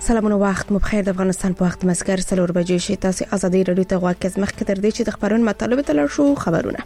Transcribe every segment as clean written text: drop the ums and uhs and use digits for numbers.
سلامونه وخت مو بخیر. د افغانستان په وخت مسګر 4 بجې شي. تاسو ازادي رادیو ته غواړئ مخکې تر دې چې د خبرونو مطلب ته لړ شو. خبرونه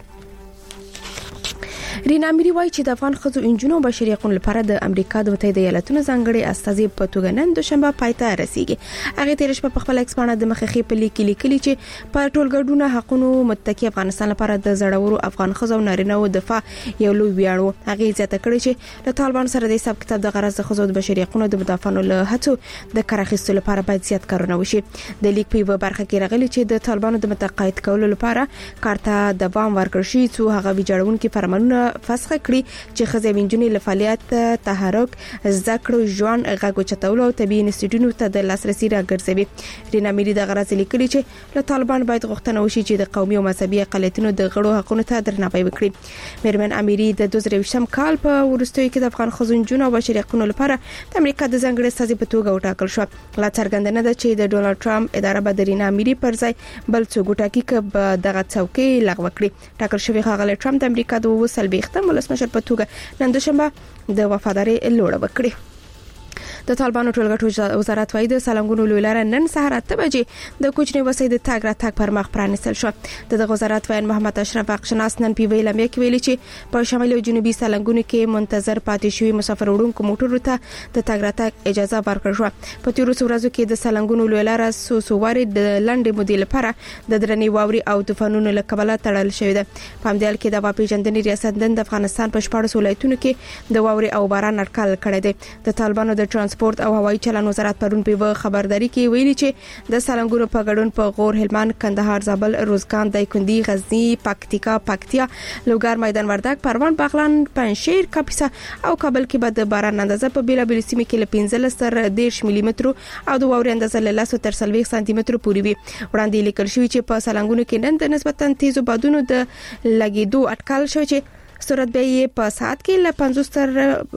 رینا اميري وایي چې د افغان خزو انجونو بشري حقوقو لپاره د امریکا د متحده ایالاتونو ځانګړي استازي په توګه نن دوشنبه پایته رسیدي. هغه تیر شپه په خپل ایکسپانه د مخخي په لیکلي چې په ټولګړونو حقوقو متکی افغانستان لپاره د زړورو افغان خزو نارینه‌و دفاع یو لوی ویاړ و. هغه زیاته کړې چې د طالبان سره د حساب کتاب د غرض خزو د بشري حقوقو د مدافعانو له هڅو د کارخستو لپاره باید زیات کارونه وشي. د لیک په برخه کې راغلي چې د طالبانو د متقاعد کولو لپاره کارته دوام ورکړ شي چې هغه ویجاړونکو فرمانونه فسخ کړي چې خزې وینجونی له فعالیت تحرک ذکر ژوند غږو چتولو او طبي انسټیټیوټونو ته د لاسرسي راګرځوي. رینا اميري د غرض لیکلي چې له طالبان باید غوښتنه وشي چې د قومي او مذهبي اقلیتونو د غړو حقوقو ته درناوی وکړي. میرمن اميري د 2020 کال په ورستیو کې د افغان خزونجونو او بشري حقوقو لپاره د امریکا د ځانګړي استازي په توګه وټاکل شو. لا څرګندنه ده چې د ډونالد ټرمپ اداره به د رینا اميري پر ځای بل څوک ټاکي چې دغه څوکۍ لغوه کړي. ټاکل شوی ښاغلی ټرمپ د امریکا د وسلبېختم ولسمشر په توګه نن دوشنبه د وفادارۍ لوړه وکړي. د طالبانو ټولګټو وزارت وايي د سالنګونو لویلار نن سهار 8 بجې د کوچنی وسې د تاګ را تاګ پر مخ پرانیستل شو. د وزارت وایي محمد اشرف اقشناس نن په ویلم کې ویلي چې په شمالي او جنوبي سالنګونو کې منتظر پاتې شوی مسافر وړونکو موټرو ته د تاګ را تاګ اجازه ورکړل شو. په تیرو ورځو کې د سالنګونو لویلار سوسواري د لنډې مودې لپاره د درنې واوري او طوفانونو له کبله تړل شوی دی. په همدې حال کې د واپیژندنې ریاست د افغانستان په 14 ولایتونو کې د واوري او باران اټکل کړی دی. د طالبانو د ترانسپورت او هوایي چلن وزارت پرون په خبرداري کې ویلي چې د سالنګونو په ګډون په غور، هلمند، کندهار، زابل، روزګان، دایکندي، غزنی، پکتیا، لوګر، میدان وردګ، پروان، بغلان، پنجشیر، کاپیسا او کابل کې به د باران اندازه په بیلابل سیمو کې له 15 تر 10 ملي متر او د واوري اندازه له 10 تر 40 سانتي متر پورې وي. وړاندې لیکل شوی چې په سالنګونو کې نن د نسبتا تیزو بادونو د لګیدو اټکل شوی چې سرعت به په ساعت کې له 50 تر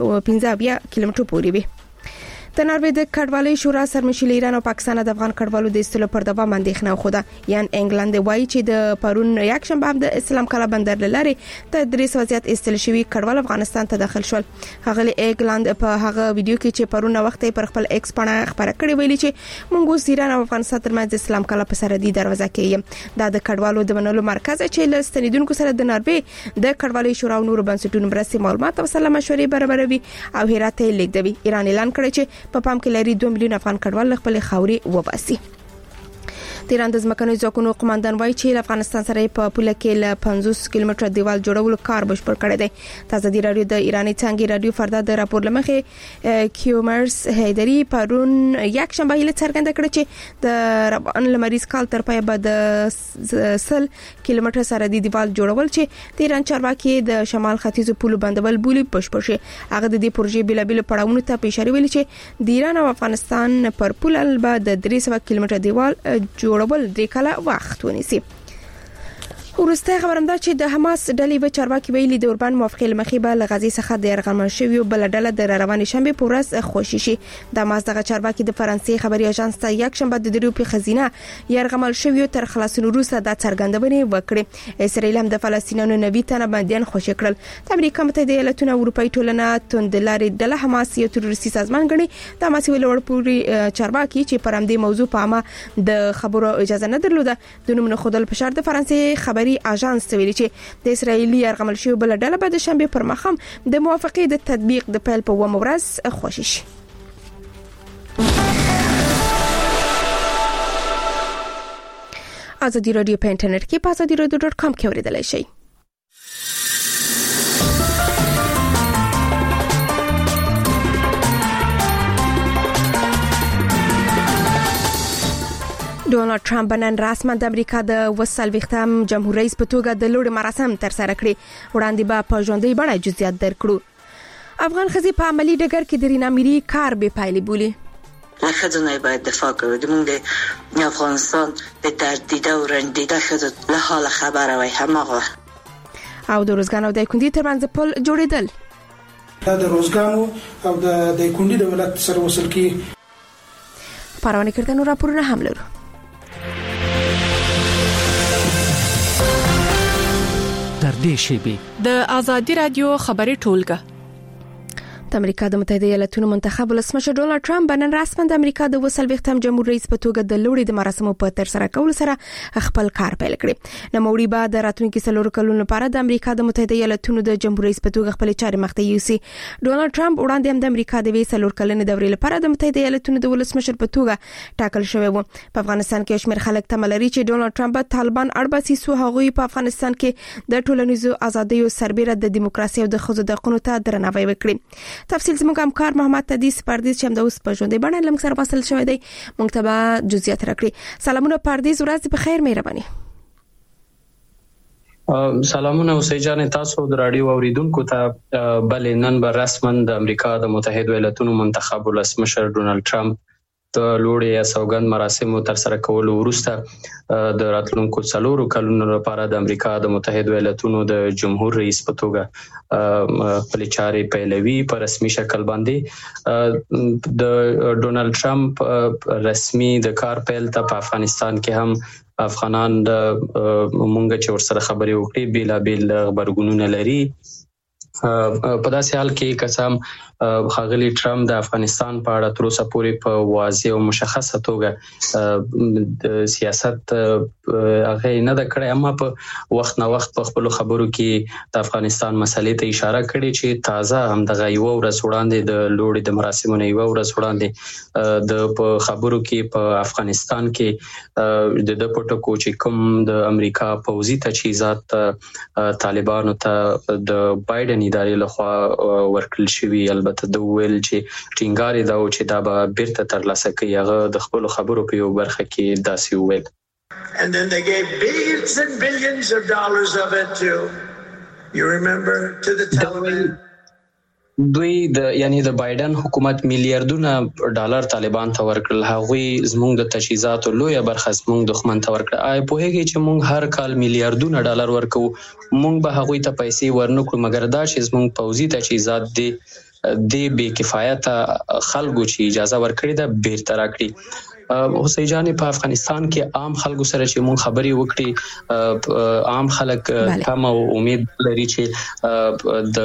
15 کیلومتر پورې وي. د ناروې د کډوالۍ شورا سرمشر ایران او پاکستان د افغان کډوالو د استلو پر دوام اندېښنه خوده. یان انګلند وایي چې د پرون یک شنبه د اسلام کلا بندر لاري د درې وضعیت استل شوی کډوال افغانستان ته داخل شول. هغه انګلند په هغه ویډیو کې چې پرون وخت پر خپل ایکس باندې خبره کړې ویلي چې مونږ ایران او افغانستان ترمنځ اسلام کلا په سرحدي دروازه کې دا د کډوالو د منلو مرکز چې له ستنیدونکو سره د ناروې د کډوالۍ شورا او نور بنسټونو مرستې معلومات او سلا مشورې برابروي او هرات ته لیږدوي. ایران اعلان کړی چې په پام کې لري 2 میلیون افغان کډوال خپل خاوري وباسي. د ایران د ځمکني ځواکونو قوماندان وایي چې افغانستان سره په پوله کې له 50 کیلومتر دیوال جوړولو کار بشپړ کړی دی. تازه دی رادیو د ایرانی څنګه رادیو فردا د راپور لمخې کیومرس هیدری پرون یک شنبه هیله څرګنده کړه چې د روان لمریز کال تر پای به د 100 کیلومتر سره دی دیوال جوړول چې د ایران چارواکي د شمال ختیځ پولو بندول بولی بشپړ شي. هغه د دې پروژې بلابل پړاوونو ته اشاره ویلي چې د ایران او افغانستان پر پول البته د 300 کیلومتر دیوال جوړول درې کاله وخت ونیسي. ورسته خبرم ده چې د حماس ډلې و چارواکي ویلي د اوربان موافقه لمخې به لغزي څخه د ارغمن شوی بل ډله د روانې شنبه په ورځ خوشي شي. د حماس دغه چارواکي د فرانسې خبري اژانس ته یک شنبه د دریو په خزینه يرغمل شوی تر خلاصون روسه د څرګندونې وکړي. اسرائیل هم د فلسطینیانو 90 تنه بنديان خوشي کړل. د امریکا متحده ایالاتونو اروپאי ټولنه توندلاري ډله حماس یو تروریستي سازمان ګڼي. د حماس ولور پوری چارواکي چې پر همدې موضوع په عامه د خبرو اجازه نه درلوده د نوم نه خودل په شرط د فرانسې خبري اژانس ویلي چې د اسرایلی ارغمل شوی بل ډله به د شنبه پر مخم د موافقې د تطبیق د پیل په ومه ورځ خوشي شي. ازادي رادیو په انټرنیټ کې په azadieradio.com کې اوریدلای شئ. ډونالد ټرمپ نن رسما د امریکا د وسلويختم جمهور رئیس په توګه د لوړ مراسم تر سره کړي. وړاندې به په ژوندۍ بڼه جزئیات درکړو. افغان خزي په عملی ډګر کې د رینا اميري کار به پایلې بولی. خزانه باید دفاع کوي. د موږ افغانستان د تردیده او رندیده خزو له حال خبره وي همغه او د روزګان او دایکندي ترمنځ پل جوړیدل. د روزګان او د دایکندي د ولایت سره وصل کی پروانه کړه راپورونه هم لرو. تر دې شی به د ازادي رادیو خبري ټولګه د امریکا د متحده ایالاتونو منتخب ولسمشر ډونالد ټرمپ نن رسماً د امریکا د 40م جمهور رئیس په توګه د لوړې د مراسمو په تر سره کولو سره خپل کار پیل کړی. نوموړي بعد د راتلونکي 4 کلونو لپاره د امریکا د متحده ایالاتونو د جمهور رئیس په توګه خپل چارې مخته یوسي. ډونالد ټرمپ وړاندې هم د امریکا د 4 کلنې دورې لپاره د متحده ایالاتونو د ولسمشر په توګه ټاکل شوی و. په افغانستان کې شمېر خلک تمه لري چې ډونالد ټرمپ طالبان اړباسي سو هغوی په افغانستان کې د ټولنیزو ازادیو سربېره د دیموکراسي او د ښځو د حقوقو ته درناوی وکړي. تفصیل زموږ همکار محمد تدیس پردیس چې هم د اوس په ژوندۍ بڼه لمږ سره وصل شوی دی موږ ته به جزئیات راکړي. سلامونه پردیس، ورځ په خیر، مهرباني. سلامونه اوسئ جان، تاسو د رادیو اوریدونکو ته بلې نن به رسماً د امریکا د متحده ایالاتونو منتخب ولسمشر ډونالد ټرمپ د لوړې سوګند مراسمو تر سره کولو وروسته د راتلونکو 4 کلونو لپاره د امریکا د متحده ایالاتونو د جمهور رئیس په توګه خپل چارې پیلوي په رسمي شکل باندې. د ډونالد ټرمپ رسمي د کار پیل ته په افغانستان کې هم افغانان مونږ چې ورسره خبرې وکړي بیلابیل خبرګونونه لري. په داسې حال کې قسم خاغلی ټرمپ د افغانستان په اړه تر اوسه پورې په واضح او مشخصه توګه د سیاست هغه نه د کړې، اما په وخت نه وخت په خپل خبرو کې د افغانستان مسلې ته اشاره کړې چې تازه هم د غیو ورځ وړاندې د لوړې د مراسمو نه یو ورځ وړاندې د خبرو کې په افغانستان کې د پټکو چې کوم د امریکا پوځي تجهیزات طالبانو ته د بایدن ادارې لخوا ورکړل شوی، البته د ویل چې ټینګار دا و چې دا به بیرته ترلاسه کوي. هغه د خپل خبرو په یو برخه کې داسې وویل. And then they gave billions and billions of dollars of it to, you remember, to the Taliban. دوی د بایدن حکومت میلیارډونه ډالر طالبان ته ورکړل. هغوی زموږ د تجهیزاتو لویه برخه زموږ دښمن ته ورکړه. آیا پوهیږئ چې موږ هر کال میلیارډونه ډالر ورکو، موږ به هغوی ته پیسې ورنکړو، مګر دا چې زموږ پوځي تجهیزات دي د بې کفایته خلکو چې اجازه ورکړي ده بیرته راکړي. حسین جان، په افغانستان کې عام خلکو سره چې مونږ خبرې وکړي، عام خلک تم او امید لري چې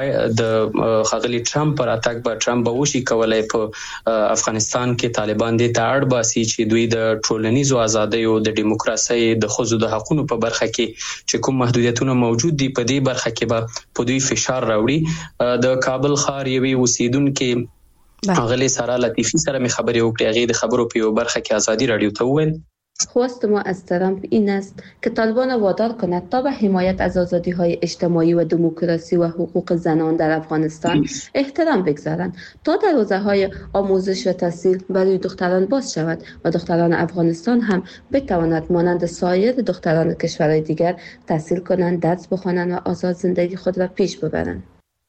د خاغلی ټرمپ پر اتاک به ټرمپ به وشي کولای په افغانستان کې طالبان دې ته اړ باسي چې دوی د ټولنیزو ازادیو، د دیموکراسي، د ښځو د حقوقو په برخه کې چې کوم محدودیتونه موجود دي په دې برخه کې به په دوی فشار راوړي. د کابل ښار یوې اوسیدونکو غلی سارا لطیفی سره می خبرې وکړې. هغه د خبرو په یو برخه کې آزادی رادیو ته وویل: خواست ما از ترامپ این است که طالبان وادار کند تا به حمایت از آزادی‌های اجتماعی و دموکراسی و حقوق زنان در افغانستان احترام بگذارند تا دروازه‌های آموزش و تحصیل برای دختران باز شود و دختران افغانستان هم بتوانند مانند سایر دختران کشورهای دیگر تحصیل کنند، درس بخوانند و آزاد زندگی خود را پیش ببرند.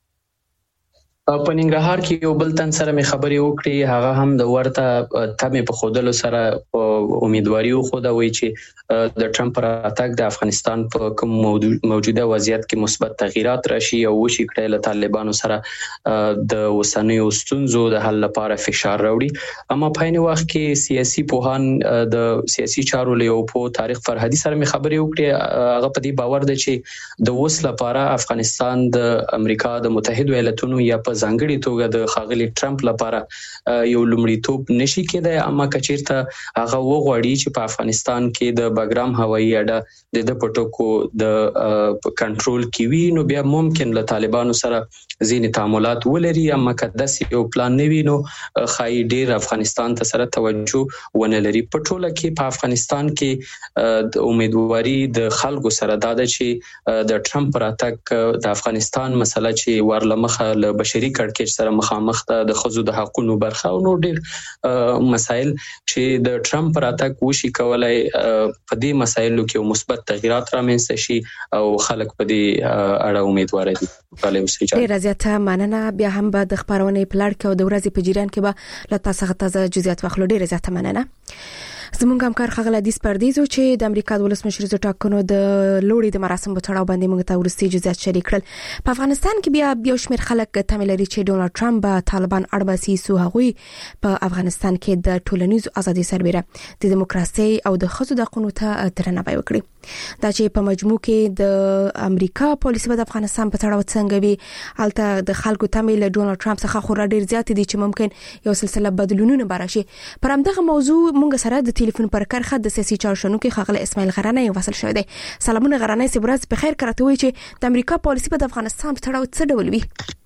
په ننګرهار کې یو بل تن سره مې خبرې وکړې. هغه هم د ورته تمې په ښودلو سره امیدواري وښوده، وایي چې د ټرمپ پر اتاک د افغانستان په کوم موجوده وضعیت کې مثبت تغییرات راشي او وشي کړی له طالبانو سره د اوسنیو ستونزو د حل لپاره فشار راوړي. اما په عین وخت کې سیاسي پوهان د سیاسي چارو له یو په تاریخ فرهادي سره مې خبرې وکړې. هغه په دې باور دی چې د اوس لپاره افغانستان د امریکا د متحده ایالاتونو یا په ځانګړي توګه د خاغلی ټرمپ لپاره یو لومړیتوب نشي کېدای. اما کچیرته هغه وغواړي چې په افغانستان کې د بګرام هوایي اډه د پټکو د کنټرول کې وي، نو بیا ممکن له طالبانو سره ځینې تعاملات ولري. اما که داسې یو پلان نه وي نو ښایي ډېر افغانستان ته سره توجه ونه لري. په ټوله کې په افغانستان کې د امیدواري د خلکو سره دا ده چې د ټرمپ پر اتاک د افغانستان مسله چې ورلمخه له بشري کړکېچ سره مخامخ ده، د ښځو د حقوقو برخه او نور ډېر مسایل چې د ټرمپ پر اتاک وشي کولای په دې مسایلو کې مثبت تغیرات رامنځته شي او خلک په دې اړه امیدوار دي. ډېر زیاته مننه. بیا هم به د خبرونې په لړ کې او د ورځې په جریان کې به له تاسو څخه تازه جزئیات واخلو. ډېر زیاته مننه. زموږ همکار خغل حدیث پردیزو چې د امریکا د ولسمشر ټاکنو د لوړې د مراسم په تړاو باندې موږ ته ورستي جزئیات شریک کړل. په افغانستان کې بیا یو شمېر خلک تمه لري چې ډونالد ټرمپ به طالبان اړباسي سو هغوی په افغانستان کې د ټولنیزو ازادۍ سربېره د دیموکراسي او د ښځو د حقوقو ته درناوی وکړي. دا چې په مجموع کې د امریکا پالیسي د افغانستان په تړاو څنګه وي الته د خلکو تمه له ډونالد ټرمپ څخه خورا ډیر زیات دي چې ممکن یو سلسله بدلونونه براشي. پر همدغه موضوع مونږ سره د ټلیفون پر کرخه د سیاسي چارشنو کې خغل اسماعیل غرانه وصل شوی دی. سلامونه غرانه سي برز په خیر کراته وي چې د امریکا پالیسي په افغانستان په تړاو څه ډول وي؟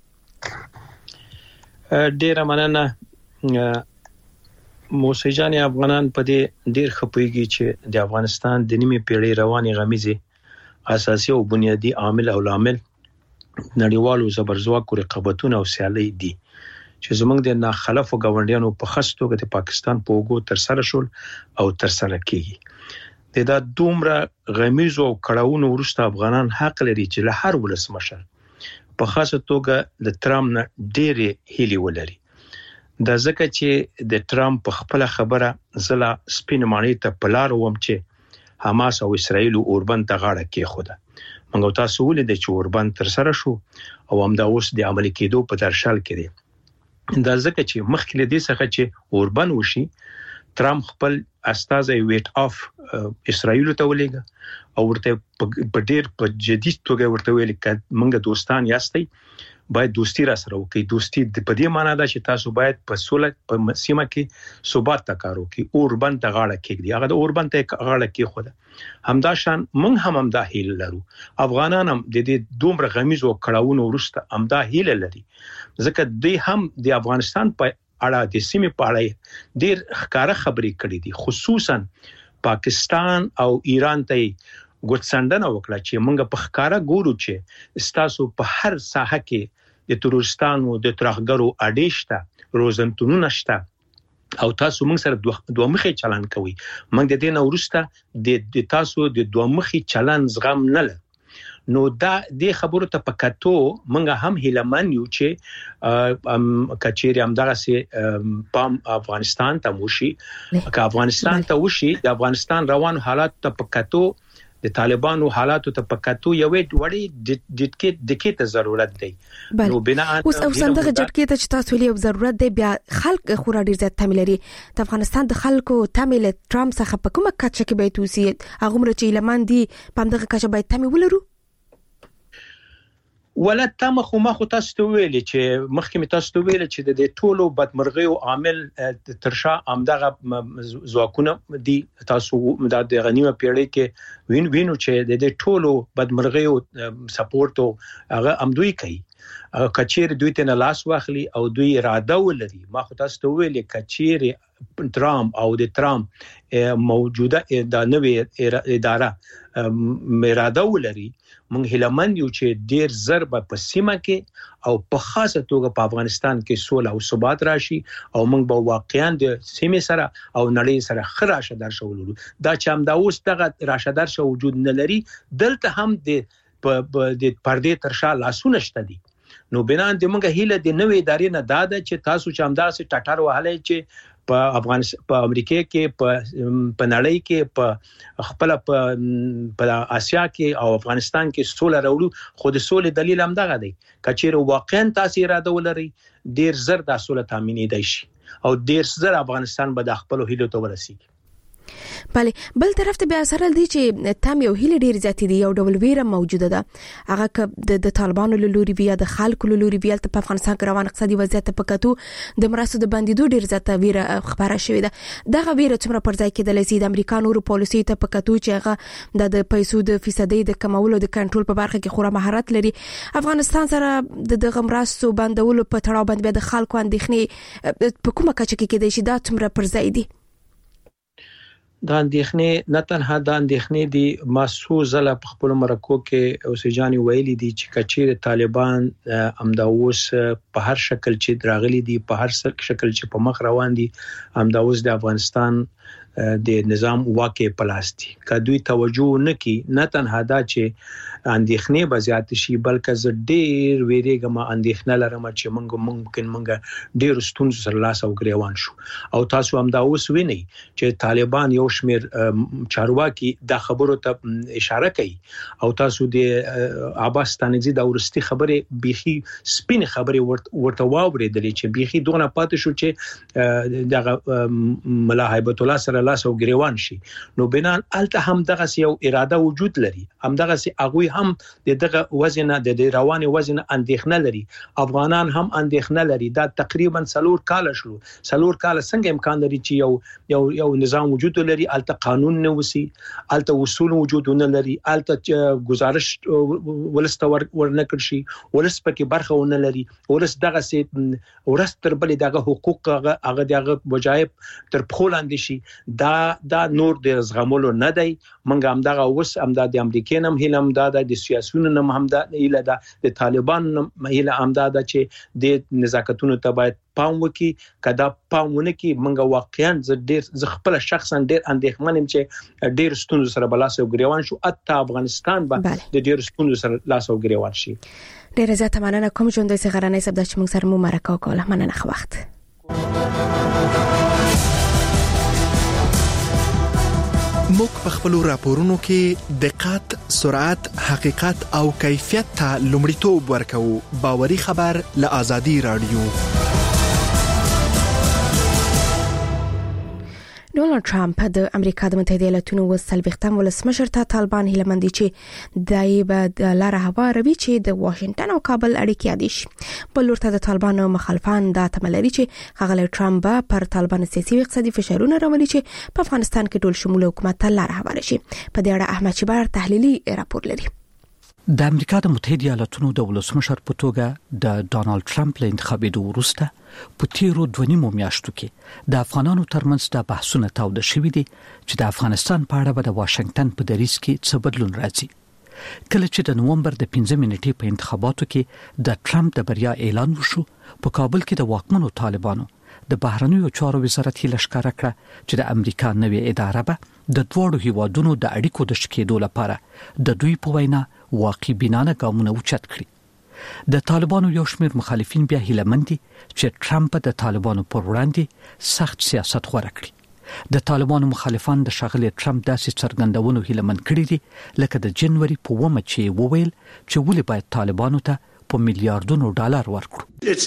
ډیر مننه. موسیجان افغانان په دې ډیر خپويږي چې د افغانستان د نیمه پیړۍ رواني غمیزه اساسي او بنیادی عامل او لامل نړیوالو زبرځواکو رقابتونه او سیالي دي چې زمونږ د ناخلفو ګاونډیانو په خستو کې د پاکستان په وګو تر سره شول او تر سره کیږي. دا دومره غمیزو او کړهونو ورسته افغانان حق لري چې له هر ولسمشر په خاصه توګه د ترامپ نه ډېرې هیلې ولري. دا ځکه چې د ترامپ په خپل خبره زلا سپین مانی ته پلار ووم چې حماس او اسرائیل اوربند ته غاړه کېښوده. موږ تاسو ولید چې اوربند تر سره شو او هم دا اوس د عملي کېدو په درشل کې دی. دا ځکه چې مخکې دې څخه چې اوربند وشي ترامپ خپل استازي ویټ اف اسرائیل ته ولېګه او ورته په ډېر په جدي توګه ورته ویل چې موږ دوستان یاستئ باید دوستی را سره وکړي. دوستی په دې معنی ده چې تاسو باید په سوله په سیمه کې ثبات تکارو کې اوربند ته غاړه کېږدي. هغه د اوربند ته غاړه کېښوده. همدا شان موږ هم دا هیله لرو. افغانان هم د دې دومره غمیزو کړهونو وروسته هم دا هیله لري ځکه دوی هم د افغانستان په اړه د سیمې په اړه ډېر ښکاره خبرې کړې دي. خصوصا پاکستان او ایران ته ګوتڅنډنه وکړه چې موږ په ښکاره ګورو چې ستاسو په هر ساحه کې د تروریستانو د ترهګرو اډیشته روزنتونونه شته او تاسو موږ سره دوه مخي چلن کوي. موږ د دې نو ورسته د تاسو د دوه مخي چلن زغم نه لرو. نو دا د خبرو ته پکاتو موږ هم هیلمن یو چې کچېری هم دغه سي پام افغانستان ته وشي. که افغانستان ته وشي د افغانستان روان حالات ته پکاتو د طالبانو حالاتو ته پکاتو یو وړي دکې ته ضرورت دی. نو بنا اوس دغه جټکې ته چې تاسو لري ضرورت دی بیا خلک خورا ډیر زیات تمل لري. د افغانستان د خلکو تمل ترامپ څخه په کومه کچه کې به توسي هغه مر چې لمن دي په دغه کچه باید تمل ولرو. ولا تم خو ما خو تاسو ته ویل چې مخکې تاسو ته ویل چې د ټولو بدمرغي او عامل ترشا امدغه ځواکونه دي. تاسو د غنیمه پیړۍ کې وینو چې د ټولو بدمرغي او سپورټ هغه امدوی کوي. کچیر دوی ته نه لاس واخلي او دوی اراده ولري. ما خو تاسو ته ویل کچیر ترامپ او د ترامپ موجوده د نوې اداره اراده ولري. موږ هیلمن یو چې ډیر ضرب په سیمه کې او په خاصه توګه په افغانستان کې سوله او ثبات راشي او موږ به واقعا د سیمه سره او نړۍ سره خراشه درشه ولرو. دا چې هم دا اوس دغه راشه درشه وجود نه لري دلته هم د پردې ترشا لاسونه شته دي. نو بنان د موږ هیله د نوې ادارې نه داده چې تاسو چې هم داسې ټټر وهلای چې په افغانستان په امریکا کې په نړۍ کې په خپل په آسیا کې او افغانستان کې سوله راوړو. خو د سولې دلیل هم دغه دی کچېر واقعا تاسو اراده ولري ډیر زر د سوله تامینې دی شي او ډیر زر افغانستان به د خپل هیلو ته ورسیږي. بله بل طرف ته بیا سره دی چې تم یو هیله ډیر زیات دي یو ډول ویره موجوده ده هغه د طالبانو له لوري بیا د خلکو له لوري بیا په افغانستان کې روان اقتصادي وضعیت په کتو د مرستو د بندیدو ډیر زیات ویره خبره شوې ده. دغه ویره څومره پر ځای کېدل سي د امریکا نورو پالیسي ته په کتو چې هغه د پیسو د فیصدي د کمولو د کنټرول په برخه کې خورا مهارت لري. افغانستان سره د مرستو بندولو په تړاو باندې د خلکو اندېښنې په کومه کچه کې کېدای شي دا څومره پر ځای دي؟ دا اندېښنې نه تنها دا اندېښنې دي محسوسه په خپل مرکو کې اوسېجاني ویلي دي چې کچېر طالبان امدا اوس په هر شکل چې دراغلي دي په هر شکل چې په مخ روان دي امدا اوس د افغانستان د نظام واقع پلاستي کدوې توجه نه کی نه تنها دا چې اندېښنې به زیات شي بلکې ز ډېر ویریګم اندېښنه لرم چې مونږ ډېر ستونزې سره لاس او ګریوان شو او تاسو هم دا اوس وینئ چې طالبان یو شمیر چارواکي د خبرو ته اشاره کوي او تاسو د عباس ستانکزي د ورستي خبره بيخي سپین خبره ورته واورېدلې چې بيخي دونه پاتې شو چې د ملا هیبت الله سره لاس او ګریوان شي نو بنان الته هم دغه یو اراده وجود لري هم دغه هغه هم دغه وزن د رواني وزن اندېښنه لري افغانان هم اندېښنه لري دا تقریبا 4 کال شلو 4 کال څنګه امکان لري چې یو نظام وجود لري الته قانون نه وسی الته اصول وجود نه لري الته گزارش ولست ورنکړ شي ولست پکې برخه ونه لري ولست دغه سي ورستر بل دغه حقوق هغه دغه وجایب تر پخولاندې شي دا نور د زغمولو نه دی منګه هم دغه وس هم د امریکا نم هیلم د سیاسيونو نم هم د هیله د طالبان هیله هم د چې د نزاکتونو ته باید پام وکي کدا پامونه کې منګه واقعا ز خپل شخصا ډیر اندېښمن يم چې ډیر ستونزې سره بلاسه ګریوان شو اته افغانستان به د ډیر ستونزې سره لاسو ګریوان شي ډیر زیات مننه کوم ژوندۍ سغرانې سبد چې موږ سره مو مرکه وکړه مننه خو وخت موږ په خپل راپورونو کې دقت، سرعت، حقیقت او کیفیت ته لومړیتوب ورکوو. باوري خبر له آزادي رادیو. ډونالد ټرامپ د امریکا د متحده ایالاتونو وسلبختم ولسمشر ته طالبان هیلمندي چې دای به لاره هوا روي چې د واشنگټن او کابل اړیکې یادش بل ورته د طالبانو مخالفان دا تملري چې خغل ټرامپ پر طالبان سیاسي او اقتصادي فشارونه راولي چې په افغانستان کې ټول شمول حکومت ته لاره هوا شي. په دې اړه احمد شبار تحلیلي راپور لري. د امریکا د متحده ایالاتونو د ولسمشر په توګه د ډونالد ټرامپ له انتخابېدو وروسته په تیرو 2 میاشتو کې د افغانانو ترمنځ د بحثونو تاوده شوې دي چې د افغانستان په اړه به د واشنگټن په دریځ کې څه بدلون راځي. کله چې د نوومبر د 15 نیټې په انتخاباتو کې د ټرامپ د بریا اعلان وشو په کابل کې د واکمنو طالبانو د بهرنیو چارو وزارت هیله ښکاره کړه چې د امریکا نوې اداره به د دوړو هیوادونو د اړیکو د شکېدو لپاره د دوی په وینا واقعي بنانه ګامونه اوچت کړي. د طالبانو یو شمېر مخالفین بیا هیلمندي چې ټرامپ د طالبانو پر وړاندې سخت سیاست غوړه کړي. د طالبانو مخالفان د شاغلي ټرامپ داسې څرګندونو هیلمند کړي دي لکه د جنوري په 1 چې وویل چې ولې باید طالبانو ته په میلیارډونو ډالر ورکړو.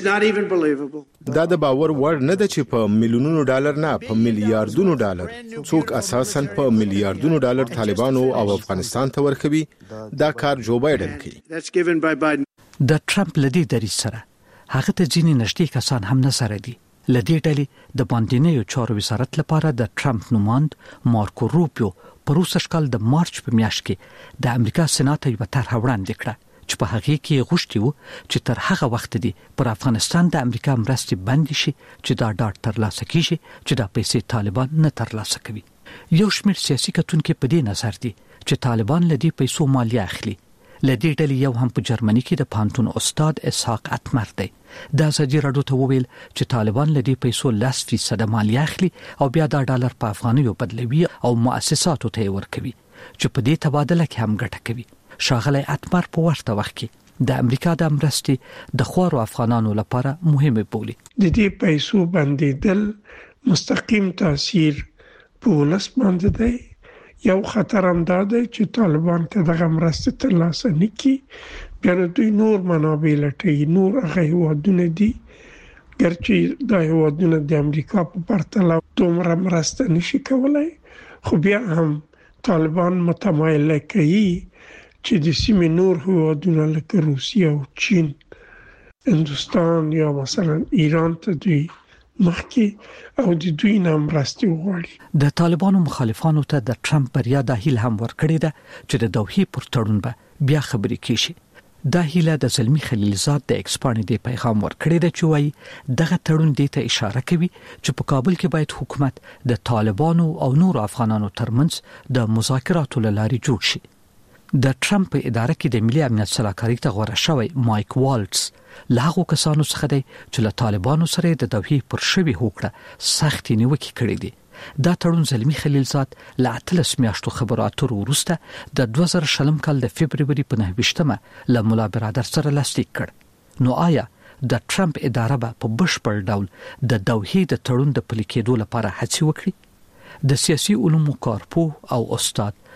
دا د باور وړ نه ده چې په میلیونونو ډالر نه په میلیارډونو ډالر څوک اساساً په میلیارډونو ډالر طالبانو او افغانستان ته ورکوي. دا کار جو بایدن کوي. د ټرامپ لدی دریځ سره هغه ته ځینې نږدې کسان هم نظر دي. لدی ډلې د باندنیو چارو وزارت لپاره د ټرامپ نوماند مارکو روبیو په روسي شکل د مارچ په میاشت کې د امریکا سېنات یو طرح وړاندې کړه چې په هغه کې غوښتي وو چې تر هغه وخت دی پر افغانستان د امریکا مرستې بند شي چې دا ډاټ تر لاسه کیږي چې دا پیسې طالبان نه تر لاسه کوي. یو شمېر سیاسي کتونکو په دې نظر دي چې طالبان لدی پیسو مالیه اخلي. لدی ډلې یو هم په جرمني کې د پانتون استاد اسحاق اتمر دی. د ازادي راډیو ته وویل چې طالبان لدی پیسو 10% مالیه اخلي او بیا دا ډالر په افغانیو بدلوي او مؤسساتو ته ورکوي چې په دې تبادله کې هم ګټه کوي. شاغلی اتمر په ورته وخت کې د امریکا د مرستې د خوارو افغانانو لپاره مهمه بولي. د دې پیسو بندیدل مستقیم تاثیر په ولس باندې دی. یو خطر هم دا دی چې طالبان ته دغه مرستې ترلاسه نه کړي بیا دوی نور منابع لټوي. نور هغه هیوادونه دي ګرچې دا هیوادونه د امریکا په پرتله دومره مرسته نشي کولای خو بیا هم طالبان متمایل کوي چې د سیمې نور هیوادونه لکه روسیه او چین هندوستان یا مثلا ایران ته دوی مخکې او د دوی نام راستي وغواړي. د طالبانو مخالفانو ته د ټرامپ بریا د هیله هم ورکړې ده چې د دوحې پر تړون به بیا خبرې کیشي. د هیله د زلمی خلیلزاد د ایکسپانې د پیغام ورکړې ده چې وايي دغه تړون دې ته اشاره کوي چې په کابل کې باید حکومت د طالبانو او نور افغانانو ترمنځ د مذاکراتو لارې جوړ شي. د ټرامپ په اداره کې د ملي امنیت سلاکاري ته غوړه شوی مایک والټس لاغو کسانو څخه دی چې له طالبانو سره د دوحې پر شوی هوکړه سخت نیوکې کړې دي. دا تړون زلمی خلیلزاد له 13 میاشتو خبرو اترو وروسته د 2020 کال د فبرवरी په 9 له مولا برادر سره لاسلیک کړ. نو آیا د ټرامپ اداره به په بشپړ ډول د دوحې د تړون د پلي کېدو لپاره هڅې وکړي؟ د سیاسي علومو کارپوه او استاد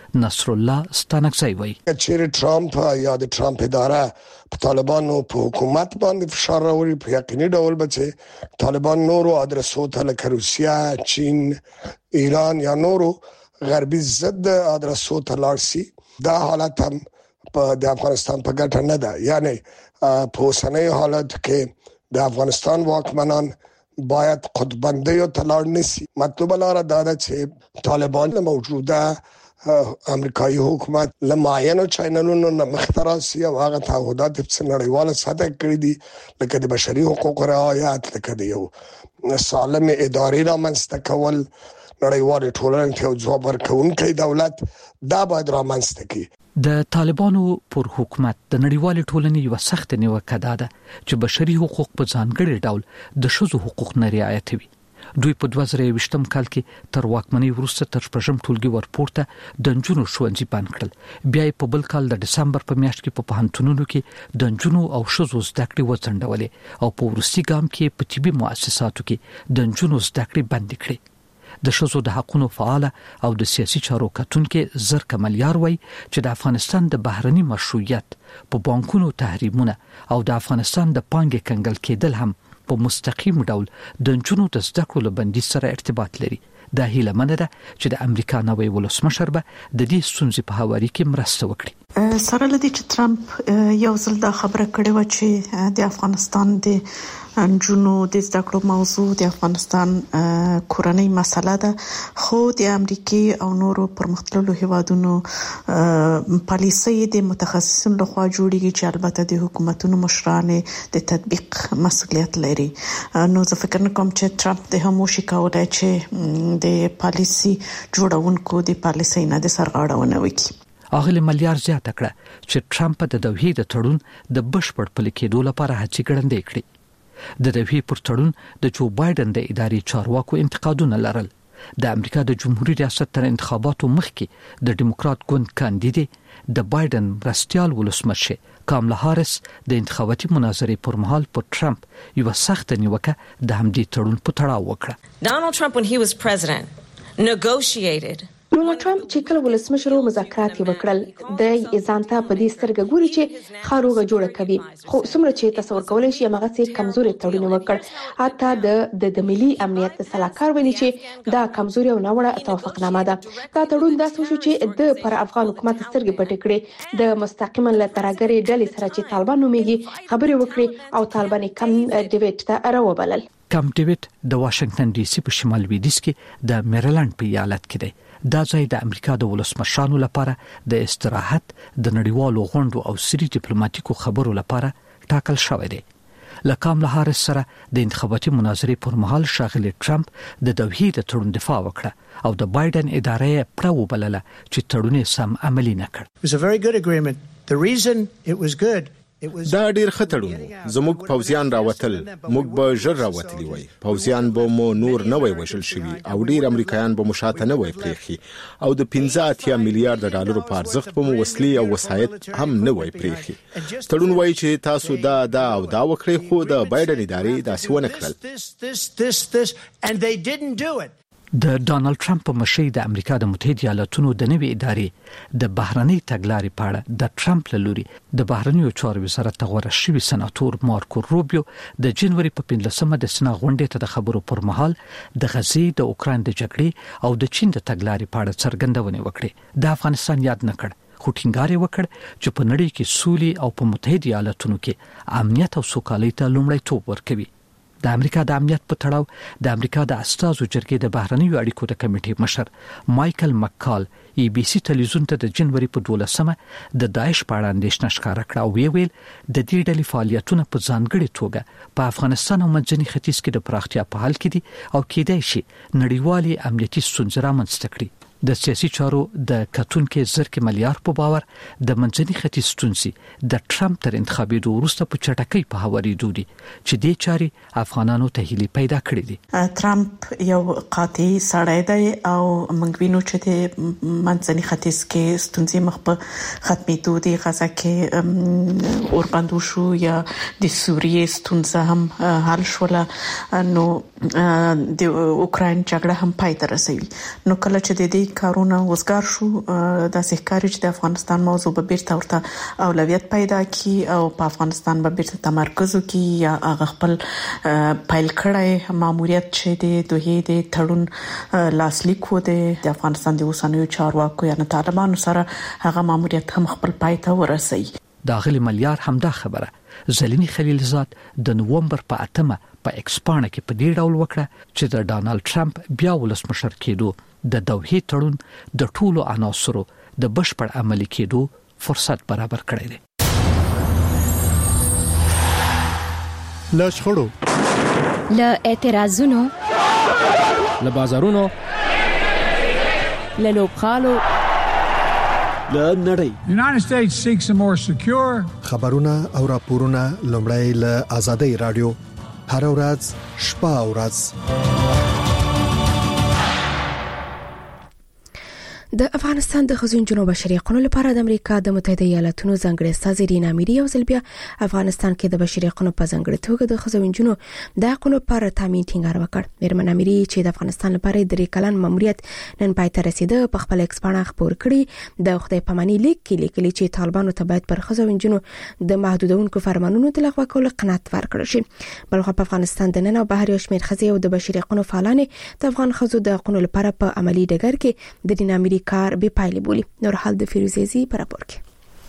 نصر الله ستانکزی وایي چې ټرمپ یا د ټرمپ اداره په طالبانو په حکومت باندې فشار راوړي په یقیني ډول به چې طالبان نورو ادرسو ته لکه روسیا، چین، ایران یا نورو غربي ضد ادرسو ته لاړ شي. دا حالت هم په د افغانستان په ګټه نه ده. یعنی په اوسنۍ حالت کې د افغانستان واکمنان باید قطبندیو ته لاړ نشي. مطلب لاره دا ده چې طالبان موجوده امریکایي حکومت لمایانو چینلونو نه مختراسي او هغه تعهدات په نړیواله سطح کړې دي لکه د بشري حقوقو رعایت، لکه د یو سالم ادارې رامنځته کول، نړیوال ټولنې ته ځواب ورکوونکی دولت دا باید رامنځته کړي. د طالبانو پر حکومت د نړیوال ټولنې یو سخت نیوکه ده چې بشري حقوق په ځانګړي ډول د شذو حقوق نه رعایتوي. دوی په 2020م کال کې تر واکمنۍ وروسته تر شپږم ټولګي ورپورته د نجونو ښوونځي بند کړل. بیا په بل کال د دسمبر په میاشت کې په پوهنتونونو کې د نجونو او ښځو زده کړې وځنډولې او په وروستي ګام کې په طبي مؤسساتو کې د نجونو زده کړې بند کړې. د ښځو د حقوقو فعال او د سیاسي چارو کتونکو زر کمالیار وایي چې د افغانستان د بهرني مشروعیت په بانکونو تحریمونه او د افغانستان د پانګې کنګل کېدل هم په مستقیم ډول د نجونو د زده کړو له بندیز سره ارتباط لري. دا هیله منه ده چې د امریکا نوی ولسمشر به د دې ستونزې په هواري کې مرسته وکړي. سره لدی چې ټرمپ یو ځل دا خبره کړې و چې د افغانستان د نجونو د زده کړو موضوع د افغانستان کورنۍ مسله ده، خو د امریکای او نورو پرمختللو هیوادونو پالیسي د متخصصینو لخوا جوړیږي چې البته د حکومتونو مشران د تطبیق مسؤلیت لري. نو زه فکر کوم چې ټرمپ د هموشي کولای چې د پالیسي جوړونکو د پالیسي نه د سرغړونه وکړي. اغلی ملیار زیاته کړه چې ټرمپ د دوحې د تړون د بشپړ پلي کېدو لپاره هڅې ګړندې کړې. د دوحې پر تړون د جو بایدن د ادارې چارواکو انتقادونه لرل. د امریکا د جمهوریت ریاست تر انتخاباتو مخکې د ډیموکرات ګوند کاندیدې د بایدن مرستیال ولسمشر کاملا هاریس د انتخاباتي مناظرې پر مهال پر ټرمپ یو سخت نیوکه د همدې تړون په تړاو وکړه. Donald Trump when he was president negotiated ډونالډ ټرمپ چې کله ولسمشر مذاکرات وکړل د ځانته په دې سترګه ګوري چې خاروغه جوړه کوي، خو څومره چې تصور کولای شي هغه څه کمزوري تړون وکړ. حتی د ملي امنیت صلاحکار ویلي چې دا کمزوري او ناوړه توافقنامه ده. دا تړون داسې شو چې د پر افغان حکومت سترګې پټې کړې، د مستقیما له ترګری ډلې سره چې طالبان نومېږي خبرې وکړي او طالبان کم ډیویډ ته راوبلل. کم ډیویډ د واشنگټن ډي سي په شمال لویدیځ کې د میریلند په ایالت کې دی. دا ځای د امریکا د ولسمشرانو لپاره د استراحت، د نړیوالو غونډو او سری ډیپلوماټیکو خبرو لپاره ټاکل شوی دی. لکاملا هاریس سره د انتخاباتي مناظرې پر مهال ښاغلی ټرمپ د دوحې د تړون دفاع وکړه او د بایدن اداره پړه وبلله چې تړون سم عملي نه کړ. It was a very good agreement. The reason it was good دا ډیر خطرونه زموږ پوځیان راوتل، موږ به ژر راوتلی وای، پوځیان به مو نور نه وای وشل شوی او ډیر امریکایان به مشاته نه وای پریخي او د 15 میلیارډ ډالرو په ارزښت به مو وسلې او وسایط هم نه وای پریخي. تړون وای چې تاسو دا او دا وکړي، خو د بایدن ادارې داسې ونه کړل. and they didn't do it. د ډانلډ ټرمپ په مشرۍ د امریکا د متحده ایالاتونو د نوې ادارې د بهرنۍ تګلارې په اړه د ټرمپ له لوري د بهرنیو چارو وزارت غوړه شوی سناتور مارکو روبیو د جنوري په 15مه د سنا غونډې ته د خبرو پر مهال د غزې د اوکراین د جګړې او د چین د تګلارې په اړه څرګندونه وکړه. د افغانستان یاد نه کړ، خو ټینګار وکړ چې په نړۍ کې سولې او په متحده ایالاتونو کې امنیت او سوکالۍ ته لومړیتوب ورکوي. د امریکا د امنیت په تړاو د امریکا د استازو جرګې د بهرنیو اړیکو د کمیټې مشر مایکل مکال ABC ټلویزیون ته د جنوري په 12مه د داعش په اړه اندېښنه ښکاره کړه او ویل د دې ډلې فعالیتونه په ځانګړي توګه په افغانستان او منځني ختیځ کې د پراختیا په حال کې دي او کېدای شي نړیوالي امنیتي ستونزې رامنځته کړي. د سیاسي چارو د کتونکو زرکې ملیار په باور د منځني ختیځ ستونزې د ټرمپ تر انتخابېدو وروسته په چټکۍ په هوارېدو دي چې دې چارې افغانانو ته هیلې پیدا کړې دي. ټرمپ یو قاطع سړی دی او موږ وینو چې د منځني ختیځ کې ستونزې مخ په ختمېدو دي. غزا کې اوربندو شو یا د سوریې ستونزه هم حل شوله، نو د اوکراین جګړه هم پای ته رسېږي. نو کله چې د دې کارونه وزګار شو د سحکاري چې د افغانستان موضوع به بیرته ورته اولویت پیدا کی او په افغانستان به بیرته تمرکز وکړي یا هغه خپل پایل کړای ماموریت چې د دوه د تړون لاسلیک و د افغانستان د اوسنیو چارواکو یا طالبانو سره هغه ماموریت هم خپل پای ته ورسوي. داغلی ملیار همدا خبره زلینی خلیلزاد د نوومبر په 8 په ایکسپانه کې په دې ډول وکړه چې د ډانلډ ټرمپ بیا ولسمشر کېدو د دوحې تړون د ټولو عناصرو د بشپړ عملي کېدو فرصت برابر کړی دی. له شخړو، له اعتراضونو، له بازارونو، له لوبغالو، له نړۍ. The United States seeks a more secure. خبرونه او راپورونه لومړی له آزادۍ رادیو هر ورځ شپه او ورځ. د افغانستان د ښځو نجونو بشري حقوقو لپاره د امریکا د متحده ایالاتونو ځانګړي استازي رینا میری یو ځل بیا افغانستان کې د بشري حقوقو په ځانګړي توګه د ښځو نجونو د حقوقو پر تامین ټینګار وکړ. میرمن میری چې د افغانستان لپاره د 3 کلن ماموریت نن پای ته رسیده په خپل ایکسپانه خبر کړی د خدای پاماني لیک کې لیکلي چې طالبانو ته باید پر ښځو نجونو د محدودونکو فرمانونو د لغوه کولو قناعت ورکړل شي. بلخو په افغانستان د نن او بهر یو شمېر ښځې او د بشري حقوقو فعالانې د افغان ښځو د حقوقو لپاره په عملی ډګر کې د رینا میری کار به پایلې بولی. نور حال د فیروزیزی پر راپور کې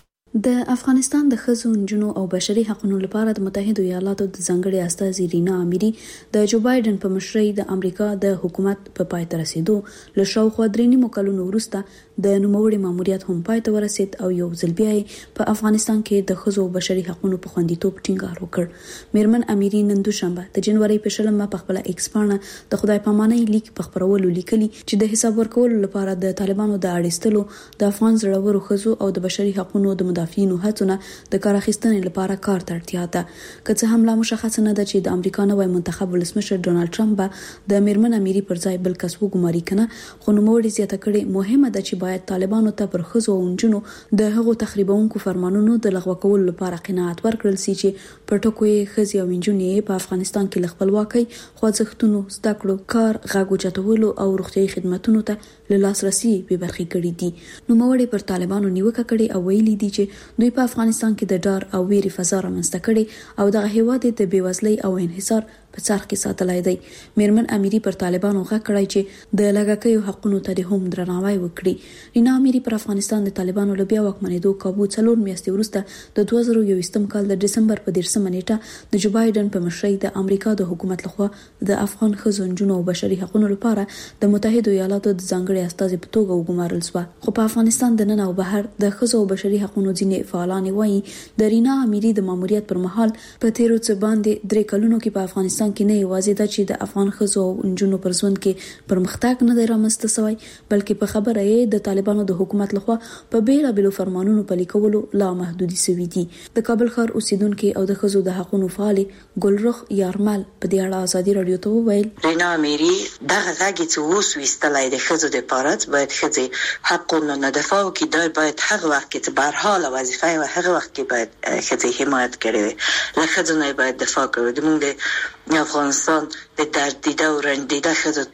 د افغانستان د ښځو نجونو او بشري حقوقو لپاره د متحده ایالاتو د ځانګړي استازي رینا میری د جو بایدن په مشرۍ د امریکا د حکومت په پای ته رسیدو له شاوخوا 3 کلونو وروسته د نوموړي ماموریت هم پای ته ورسید او یو ځل بیا په افغانستان کې د ښځو او بشري حقوقو په خوندیتوب ټینګار وکړ. میرمن امیری نن دوشنبه د جنوري په 20 په خپل ایکسپانه د خدای پامانۍ لیک په خبرولو لیکلي چې د حساب ورکولو لپاره د طالبانو د اړیستلو د افغان زړورو ښځو او د بشري حقوقو د مدافعینو هڅونه د کار اخیستنې لپاره کار ته اړتیا ده. که څه هم لا مشخصه نه ده چې د امریکا نوی منتخب ولسمشر ډونالډ ټرمپ د میرمن امیری پر ځای بل کس وګماري کنه، خو نوموړي زیاته کړې مهمه ده چې باید طالبانو ته پر ښځو او نجونو د هغو تخریبونکو فرمانونو د لغوه کولو لپاره قناعت ورکړل شي چې په ټکو یې ښځې او نجونې په افغانستان کې خپلواکۍ، خوځښتونو، زده کړو، کار، غږ اوچتولو او روغتیايي خدماتو ته له لاسرسي بې برخې کړي دي. نوموړي پر طالبانو نیوکه کړې او ویلي دي چې دوی په افغانستان کې د ډار او ویرې فضا رامنځته کړي او دغه هیواد د بېوزلۍ او انحصار په څار کې ساتلای دی. میرمن امیری پر طالبانو غږ کړی چې د لږکیو حقوقو ته هم درناوی وکړي. رینا امیری پر افغانستان د طالبانو له بیا واکمنېدو کابو 4 میاشتې وروسته د 2021 کال د دسمبر په 10 نیټه د جو بایدن په مشرۍ د امریکا د حکومت لخوا د افغان ښځو نجونو او بشري حقوقو لپاره د متحده ایالاتو د ځانګړي استازي په توګه وګمارل شو. خو په افغانستان د نن او بهر د ښځو او بشري حقوقو ځینې فعالان وایي د رینا امیری د ماموریت پر مهال په تیرو څه باندې 3 کلونو کې په افغانستان کې نه یوازې د چې د افغان ښځو او نجونو پر ژوند کې پرمختګ نه دی رامنځته شوی، بلکې په خبره یې د طالبانو د حکومت لخوا په بیلابېلو فرمانونو پلي کولو لا محدودي شوي دي. د کابل ښار اوسیدونکو او د ښځو د حقوقو فعال ګلرخ یارمل په دې اړه ازادي رادیو ته وویل رینا امیری دغه غږ چې اوس وستلای د ښځو د پاره باید ښځې حقوقو نه دفاع وکړي، دا باید هغه وخت کې به هر حال وظیفه او هغه وخت کې باید ښځې حمایت کړي له ښځو نه باید دفاع کوي. د موږ د افغانستان د درد دیده او رنج دیده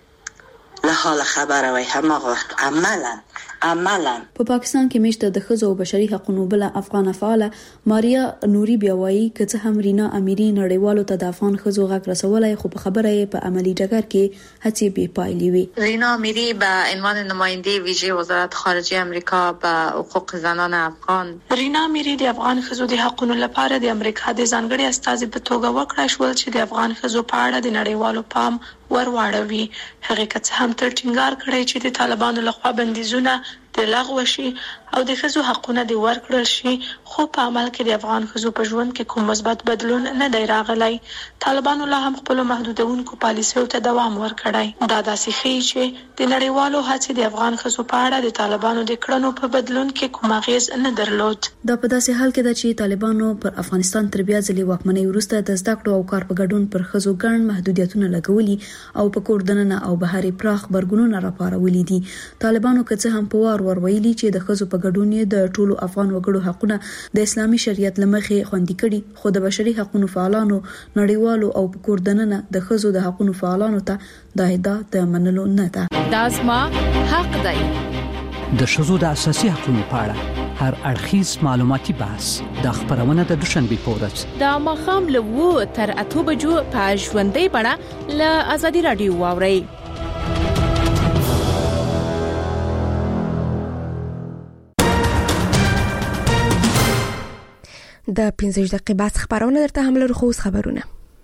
ښځو له حال خبره وای همغه وخت عملاً په پاکستان کې مشته د ښځو او بشري حقوقو بل افغان فعاله ماریا نوري بیاوي که څه هم رینا امیری نړیوالو ته د افغان ښځو غږ رسولای، خو په خبره یې په عملی ډګر کې هڅې بې پایلې وي. رینا امیری به عنوان نماینده ویژه وزارت خارجه امریکا به حقوق زنان افغان رینا امیری د افغان ښځو د حقوقو لپاره د امریکا د ځانګړي استازي په توګه وکړای شو چې د افغان ښځو په اړه د نړیوالو پام ورواړوي. هغه که څه هم تر ټینګار کړی چې د طالبانو لخوا بندیزونه د لغوه شي او د ښځو حقونه د ورکړل شي، خو په عمل کې د افغان ښځو په ژوند کې کوم مثبت بدلون نه دی راغلی. طالبانو لا هم خپل محدودونکو پالیسیو ته دوام ورکړی. دا داسې ښیي چې د نړیوالو هڅې د افغان ښځو په اړه د طالبانو د کړنو په بدلون کې کوم اغیز نه درلود. دا په داسې حال کې ده چې طالبانو پر افغانستان تر بیا ځلې واکمنۍ وروسته د زده کړو او کار په ګډون پر ښځو ګڼ محدودیتونه لګولي او په کور دننه او بهر پراخ برګونونه راپارولي دي. طالبانو که څه هم په وار ویلي چې د ښځو په ګډون د ټولو افغان وګړو حقوقونه د اسلامي شریعت لمخې خوندي کړي، خو د بشري حقوقو فعالانو، نړیوالو او په کور دننه د ښځو د حقوقو فعالانو ته دا ادعا د منلو نه ده. دا زما حق دی. د ښځو د اساسي حقوقو په اړه هر اړخیز معلوماتي بحث د خبرونه د دوشنبه په ورځ د ماښام له 2 تر 8 بجو په ژوندۍ بڼه له ازادي رادیو واورئ. د 15 دقیقې بعد خبرونه درته هم لرو. خو خبرونه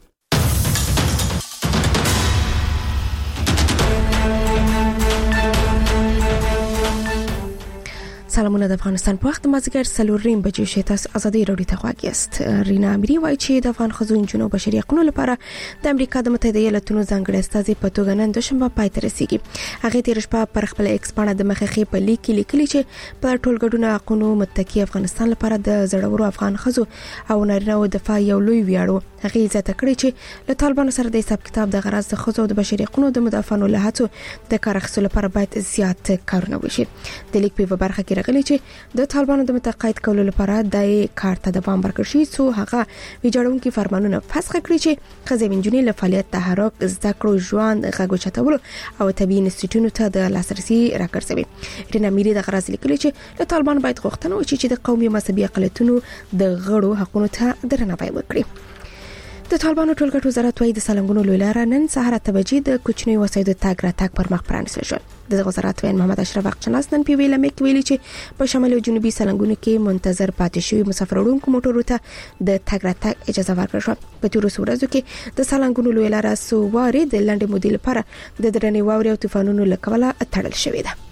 سلامونه د افغانستان په وخت مازیګر 3 بجې شې تاسو ازادي رادیو ته غواړئ است. رینا امری وایي چې د افغان ښځو انجونو بشري حقوقو لپاره د امریکا د متحده ایالاتونو ځانګړي استازي په توګه نن دوشنبه پای ته رسیدي. هغه تیر شپه پر خپل ایکس باندې د مخخي په لیک لیکلي چې په ټولګډونه حقوقو متکی افغانستان لپاره د زړورو افغان ښځو او نارینه‌و دفاع یو لوی ویاړ. هغه زیاته کړې چې له طالبانو سره د حساب کتاب د غرض د ښځو د بشري حقوقو د مدافعانو له هڅو د کار اخیستلو لپاره باید زیات کارونه وشي. د لیک په برخه کې راغلي چې د طالبانو د متقاعد کولو لپاره د کار ته دوام ورکړي شي څو هغه ویجاړونکو فرمانونه فسخ کړي چې ښځې وینجونې له فعالیت تحرک زده کړو ژوند غږو چتولو او طبي انسټیټیوټونو ته د لاسرسي راکړسوي. رینا میری د غرض لیکلي چې له طالبانو باید غوښتنه وشي چې د قومي مذهبي اقلیتونو د غړو حقوقو ته درناوی وکړي. د طالبانو ټولګټ وزارت وايي د سالنګونو لویلار نن سهار 8 بجې د کوچنی وسایدو تاګ را تاګ پر مخ پرانیستل شو. د وزارت وین محمد اشرف اقچناس نن په ویلمه کې ویلي چې په شمالي او جنوبي سالنګونو کې منتظر پاتې شوی مسافر وړونکو موټرو ته د تاګ را تاګ اجازه ورکړل شو. په تیر ورځو کې د سالنګونو لویلار سوواري د لنډ مودې لپاره د درنې واوري او طوفانونو لکوله تړل شوې ده.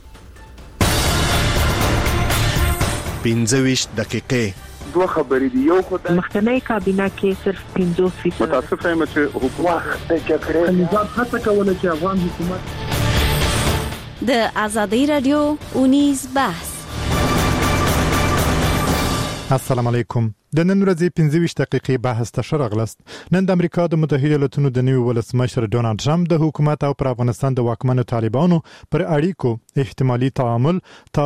15 دقیقې دوه خبرې دي. یو خو د مخکنی کابینه کې صرف 50% متاسف یم چې حکومت د جګړې نظام هڅه کوله چې افغان حکومت د ازادي رادیو اونیز بحث. السلام علیکم. د نن ورځې 15 دقیقې بحث ته شرغلست. نن د امریکا د متحده ایالاتونو د نوي ولسمشر ډونالد ټرمپ د حکومت او پر افغانستان د واکمنو طالبانو پر اړیکو احتمالي تعامل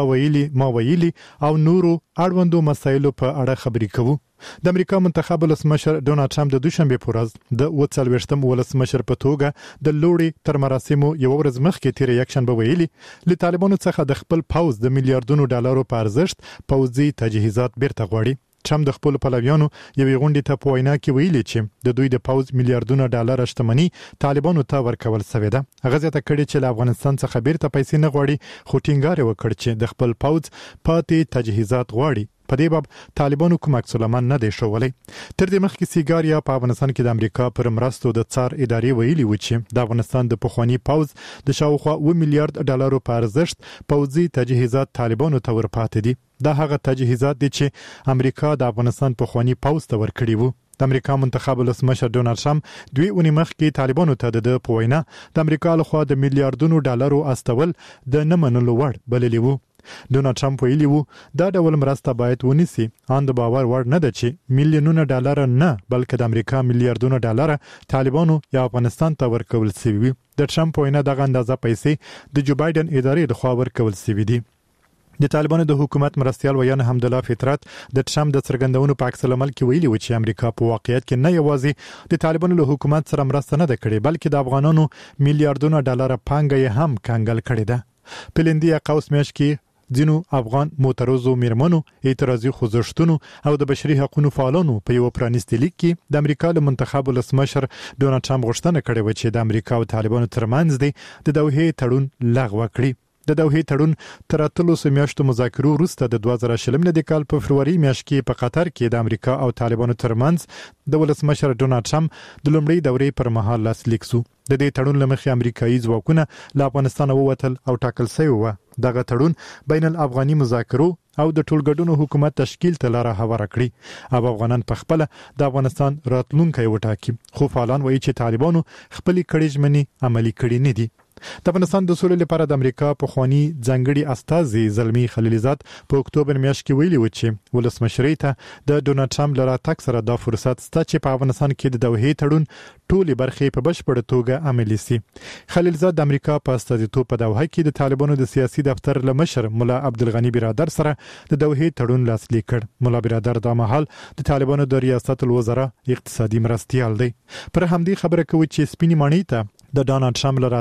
ماویلي او نورو اړوندو مسایلو په اړه خبرې کوو. د امریکا منتخب ولسمشر ډونالد ټرمپ د دوشنبه په ورځ د 40م ولسمشر په توګه د لوړې تر مراسمو یو ورځ مخکې تیر یکشنبه ویلي له طالبانو څخه د خپل پوز د میلیارډونو ډالرو په ارزښت پوځي تجهیزات بیرته غواړي. ټرمپ د خپل پلویانو یوې غونډې ته په وینا کې ویلي چې د دوی د پوز میلیارډونو ډالر شتمنۍ طالبانو ته ورکول شوې ده. هغه ځکه کړي چې له افغانستان څخه بیرته پیسې نه غواړي خو ټینګار وکړ چې د خپل پوز پاتې تجهیزات غواړي. په دې باب طالبانو کوم عکس العمل نه دی شوولې. تر دې مخکې سیګاریا په افغانستان کې د امریکا پر مرستو د څار ادارې ویلي و چې د افغانستان د پخوانی پوز د شاوخوا 1 میلیارډ ډالرو په ارزښت پوځي تجهیزات طالبانو ته ورپاتې دي. دا هغه تجهیزات دي چې امریکا د افغانستان پخوانی پوز ته ورکړي وو. د امریکا منتخب ولسمشر ډونالد ټرمپ دوی اونۍ مخکې طالبانو ته د پوینا د امریکا لخوا د میلیارډونو ډالرو استول د نه منلو وړ بللی وو. ډونالد ټرمپ ویلي وو دا ډول مرسته باید ونیسي. ان د باور وړ نه ده چې میلیونونه ډالر نه بلکې د امریکا میلیارډونو ډالر طالبانو یا افغانستان ته ورکول شوی. د ټرمپ وینا دغه اندازه پیسې د جو بایدن ادارې لخوا ورکول شوی دي. د طالبانو د حکومت مرستيال ویان حمدالله فطرت د ټرمپ د څرګندونو په عکس العمل کې ویلي و چې امریکا په واقعیت کې نه یوازې د طالبانو له حکومت سره مرسته نه کړې بلکې د افغانانو میلیارډونو ډالر پانګه یې هم کنګل کړې ده. پلندي قوس میاش کې ځینو افغان موتروزو میرمنو اعتراضي خوځښتونو او د بشري حقوقو فعالانو په یو پرانیستي لیک کې د امریکا له منتخب ولسمشر ډونالد ټرمپ غوښتنه کړې و چې د امریکا او طالبانو ترمنځ د دوحې تړون لغوه کړي. د دوحې تړون تر 3 میاشتو مذاکرو وروسته د 2020 کال په فروری میاشت کې په قطر کې د امریکا او طالبانو ترمنځ د ولسمشر ډونالد ټرمپ د لومړۍ دورې پر مهال لاسلیک شو. د دې تړون لمخې امریکایي ځواکونه له افغانستان ووتل او ټاکل شوی و. دغه تړون بین الافغاني مذاکرو او د ټولګډونو حکومت تشکیل ته لاره هواره کړی او افغانان په خپل د افغانستان راتلونکي وټاکي. خو فعالان وایي چې طالبانو خپل کړي ژمنې عملي کړي نه دي. د افغانستان د سولې لپاره د امریکا پخوانی ځانګړي استازي زلمی خلیلزاد په اکتوبر میاشت کې ویلي و چې ولسمشرۍ ته د ډونالد ټرمپ لپاره تک سره دا فرصت شته چې په افغانستان کې د دوحې تړون ټولې برخې په بشپړه توګه عملي شي. خلیلزاد د امریکا په استازیتوب په دوحه کې د طالبانو د سیاسي دفتر لمشر مولا عبدالغنی برادر سره د دوحې تړون لاسلیک کړ. مولا برادر د مهال د طالبانو د ریاست الوزرا اقتصادي مرستيال دی. پر همدې خبره کوي چې سپینې ماڼۍ ته د ډونالد ټرمپ لپاره تک سره د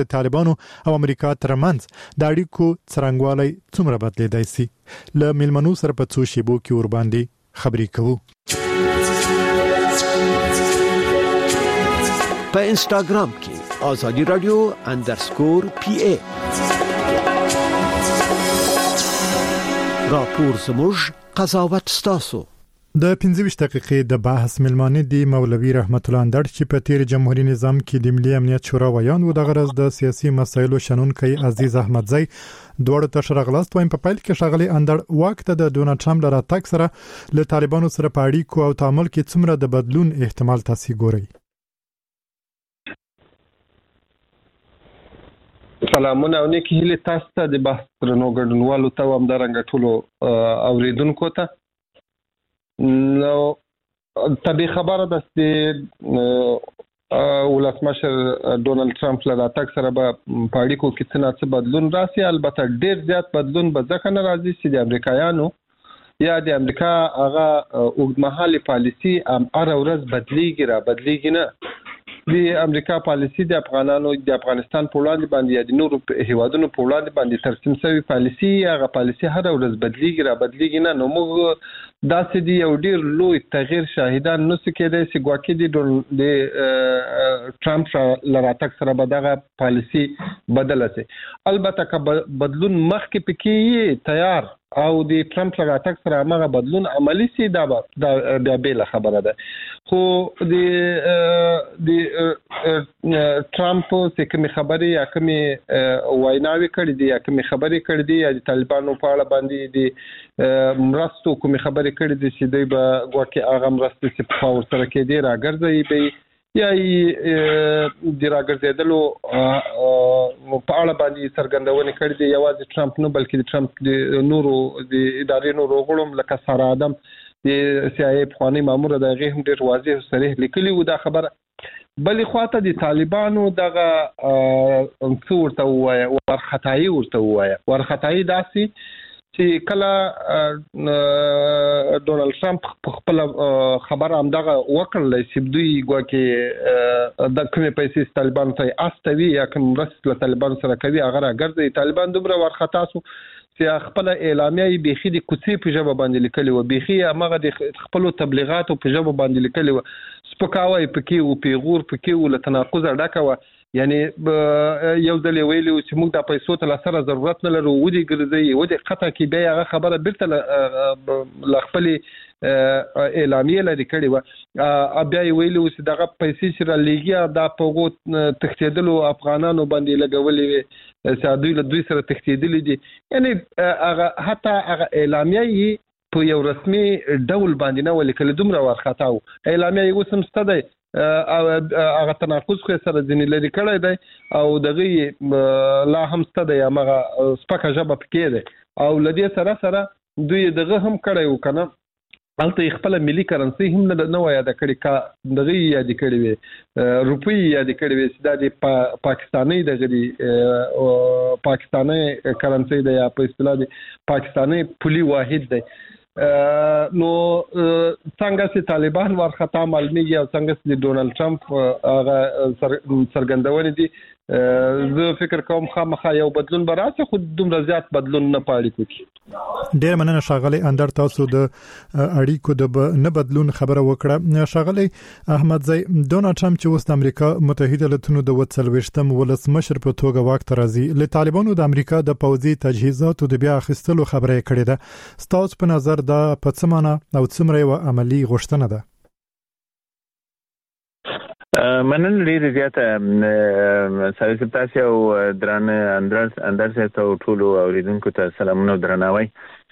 د طالبانو او امریکا ترمنځ د اړیکو څرنګوالی څومره بدلیدای شي له میلمنو سره په څو شیبو کې ور باندې خبرې کوو. په انستګرام کې آزادی رادیو _PA راپور زموږ قضاوت ستاسو. د 25 دقیقې د بحث ملمانه دی مولوی رحمت الله اندړ چې په تیر جمهوریت نظام کې د ملي امنیت شورا ویان و د غرض د سیاسي مسایلو شنونکي عزیز احمدزی دوړ ته شرغلاست وایم. په پیل کې شغلي اندړ وخت د ډونالد ټرمپ لپاره تک سره له طالبانو سره په اړیکو او تعامل کې څومره د بدلون احتمال تاسو ګورئ. سلامونه او نیکی هیله تاسو ته د بحث ترنو ګډونوالو ته هم درنګ ټولو اوریدونکو ته. نو طبي خبره ده چې ولسمشر ډونالد ټرمپ له راتګ سره به په اړیکو کې څه بدلون راسي. البته ډیر زیات بدلون به ځکه نه راځي چې د امریکایانو یا د امریکا هغه اوږدمهاله پالیسي هر ورځ بدلیږي نه. د امریکا پالیسي د افغانانو د افغانستان په وړاندې باندې یا د نورو هیوادونو په وړاندې باندې ترسیم شوی پالیسي هغه پالیسي هر ورځ بدلیږي نه. نو موږ داسې دی یو ډیر لوی تغییر شاهدان نو څه کېدای چې ګواکې د ټرمپ لراتک سره به دغه پالیسي بدله شي. البته که بدلون مخکې پکې تیار او د ټرمپ لراتک سره هغه بدلون عملی سي دا بیا بیل خبره ده. خو د ټرمپ څخه کوم خبري یا کوم ویناوي کړې دي یا کوم خبري کړې دي یا د طالبانو په اړه باندې د مرستو کوم خبري کړې دي چې دوی به ګواکې هغه مرستې چې په اور سره کې دي راګرځي به یا د راګرځیدلو په اړه باندې څرګندونه کړې دي. یوازې ټرمپ نه بلکې د ټرمپ د نورو د ادارې نورو غړو لکه ساره ادم د CIA افغاني مامور د غیر ډیر واضح صریح لیکلي و دا خبره. بلې خواته د طالبانو دغه ورته وایي ورخطایي داسي چې کله ډونالد ټرمپ خپل خبر هم دغه وکړل چې دوی ګواکې د کومې پیسې طالبان ته استوي یا کوم مرسته طالبان سره کوي هغه راګرځي. طالبان دومره ورخطا سو چې خپل اعلامیه بيخي د کوڅې په ژبه باندې لیکلي و، بيخي هغه د خپل تبلیغاتو په ژبه باندې لیکلي و، سپکاوی پکې او پیغور پکې او تناقض ډکه و. یعنی یو ځل ویلو چې موږ د پیسو ته سره ضرورت نه لرو ودی ګرځي ودی قطع کې به هغه خبره بیرته خپل اعلامیه لري کړي و. بیا ویلو چې دغه پیسې چې را لګیا د پوغو تختیدلو افغانانو باندې لګولې چې دوی سره تختیدلې دي. یعنی هغه حتی هغه اعلامیه په یو رسمي ډول باندې نه ولیکل دومره ورخطاو. اعلامیه وسم ستدي هغه تناقض خو سره ځنې لري کړی دی او دغه لا هم ستدي هغه سپکه ژبه پکې ده او لدی سره دوی دغه هم کړی و کنه الته خپل ملي کرنسي هم نه وایي د کړي کا دغه یاد کړي وي روپی یاد کړي وي چې د پاکستاني دغه پاکستاني کرنسي د یا په اصطلاح د پاکستاني پولي واحد دی. نو څنګه چې طالبان ورخطا معلومیږي او څنګه چې ډونالد ټرمپ هغه سرګندونه دي زه فکر کوم خامخا یو بدلون به راشي خو دومره زیات بدلون نه پاړي کوي. ډیر مننه شاغلی اندر تاسو د اړیکو د نه بدلون خبره وکړه. شاغلی احمدزی ډونالد ټرمپ چې اوس د امریکا متحده ایالاتونو د 28م ولسمشر په توګه واک ته راځي له طالبانو د امریکا د پوځي تجهیزاتو د بیا اخیستلو خبره کړې ده. ستاسو په نظر دا په څه معنی او څومره یو عملی غوښتنه ده؟ منن ډیر زیاته سره تاسو او درانه اندر ته ټولو اوریدونکو ته سلامونه درناوي.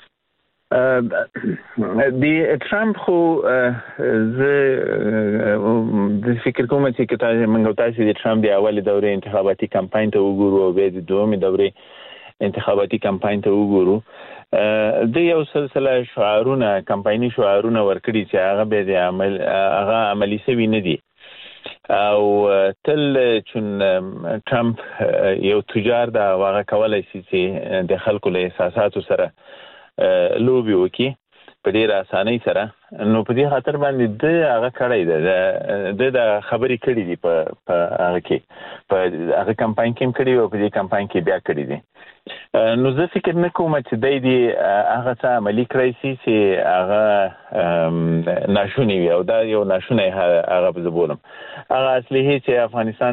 د ټرمپ خو زه د فکر کوم چې کله موږ تاسو د ټرمپ د اولي دورې انتخاباتي کمپاین ته وګورو او به د دومره دورې انتخاباتي کمپاین ته وګورو د یو سلسله شعارونه کمپایني شعارونه ورکړي چې هغه به د عملی سوي نه دي او تل چون ټرمپ یو تجار دا واغه کولای شي چې د خلکو له احساساتو سره لوبي وکي په ډیر اسانۍ سره. نو په دې خاطر باندې د هغه کړی د خبرې کړې دي په هغه کې په هغه کمپاین کې کړی او په دې کمپاین کې بیا کړی دي. نو زه فکر نه کوم چې دی هغه څه عملي کړی چې هغه ناشونی وي او دا یو ناشونی هغه به بولم. هغه اصلي چې افغانستان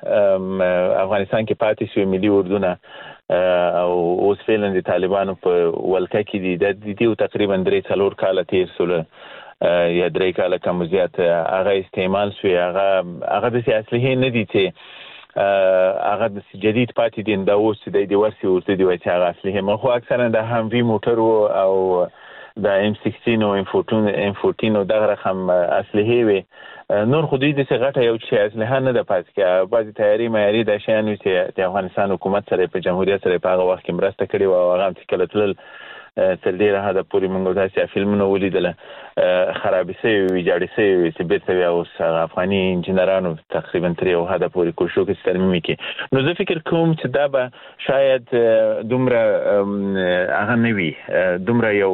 کې پاتې شوی ملي اردونه او اوس فعلا د طالبانو په ولکه کې دي د دې تقریبا 3-4 کال تیر سول یا 3 کال کم زیات هغه استعمال شوی. هغه د سیاسي نه دي چې هغه د جدید پاتې دي دا اوس د ورسي ورته دی چې هغه اصلي هم خو اکثرا د هموی موټر او د M16 او M14 او دغه رقم اصلي وي. نور خو دوی د څنګه یو چې اصله نه د پاتې کې بعضی تیاری معیاري د شیانو چې د افغانستان حکومت سره په جمهوریت سره په هغه وخت کې مرسته کړې و او هغه چې کله تل تر ډیره هدا پوری موږ داسې فلمونه ولیدل خرابې سوي ویجاړې سوي چې بیرته بیا اوس افغاني انجنیرانو تقریبا تر یو هدا پوری کوشش کوي ترمیم کې. نو زه فکر کوم چې دا به شاید دومره هغه نه وي دومره یو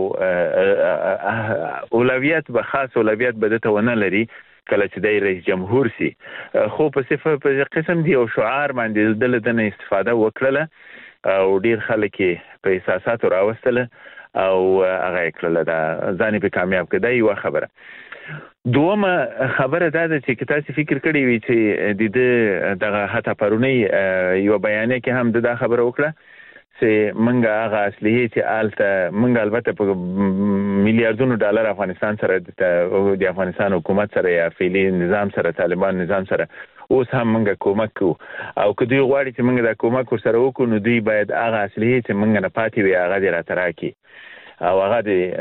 اولویت به خاص اولویت به دته ونه لري کله چې د رئیس جمهور سي. خو په صفه په قسم دی او شعار باندې دلته استفاده وکړه او ډیر خلک په احساساتو راوستله او هغه کړل دا ځان په کامیاب کړه. یو خبره. دومره خبره دا ده چې تاسو فکر کړی وي چې دغه هټه پرونی یو بیانیه کې هم دا خبره وکړه چې منګه هغه اصلي چې آلته منګه البته په میلیارډونو ډالر افغانستان سره د افغانستان حکومت سره یا فعلی نظام سره طالبان نظام سره اوس هم منګه کومک کو او که دوی غواړي چې منګه د کومک سره وکړو نو دوی باید هغه اصلي چې منګه نه پاتې وي هغه د راتراکي او هغه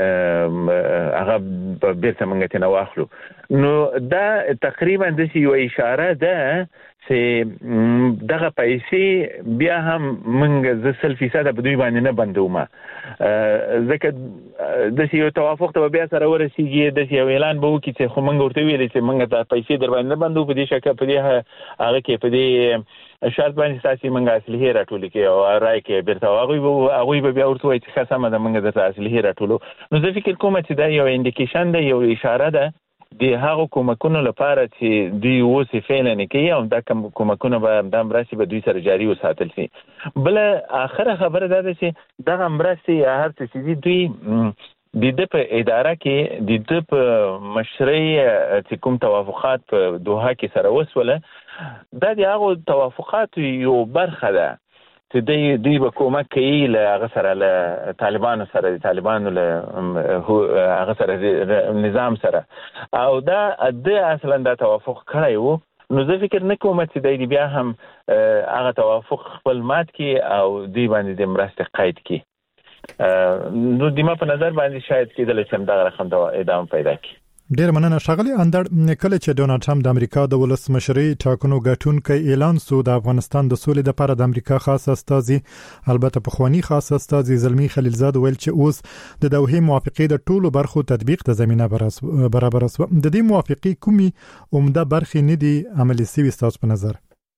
بیرته منګه ته واخلو. نو دا تقریبا د یو اشاره ده چې دغه پیسې بیا هم منګه 100% په دوی باندې نه بندومه ځکه د یو توافق ته بیا سره ورسیږي د یو اعلان به وکړي چې خو منګه ورته ویل چې منګه د پیسې در باندې بندو په دې شکه په دې هغه کې په دې شرط باندې تاسو منګه اصلي راټول کې او راي کې بیرته هغه به بیا ورته وایي چې قسمه ده منګه د اصلي راټولو. نو زه فکر کوم چې دا یو انډیکیشن ده یو اشاره ده د هغه کومکونو لپاره چې دوی اوس فعلا نه کوي او دا کومکونه به د مرستې به دوی سره جاري وساتل شي. بل اخره خبره ده چې دغه مرستې هر څه چې دوی د په اداره کې د په مشرۍ چې کوم توافقات په دوحه کې سره وسوله دا د هغه توافقات یو برخه ده چې دوی به کومک کوي له هغه سره له طالبانو سره د طالبانو له هغه سره نظام سره او دا اصلا دا توافق کړی وو. نو زه فکر نه کوم چې دوی بیا هم هغه توافق خپل مات کی او دوی باندې د مرستې قید کی. نو د ما په نظر باندې شاید کېدل چې دا رقم دا ادامه پیدا کړي. ډیر مننه ښاغلي اندر. کله چې ډونالد ټرمپ د امریکا د ولسمشرۍ ټاکنو ګټونکي اعلان سو د افغانستان د سولې لپاره د امریکا خاص استازي البته په خواني خاص استازي زلمی خلیلزاد ویل چې اوس د دوحې موافقې د ټولو برخو تطبیق ته زمينه برابر شو. د دې موافقې کومي عمده برخې نه دي عملي سوي تاسو په نظر؟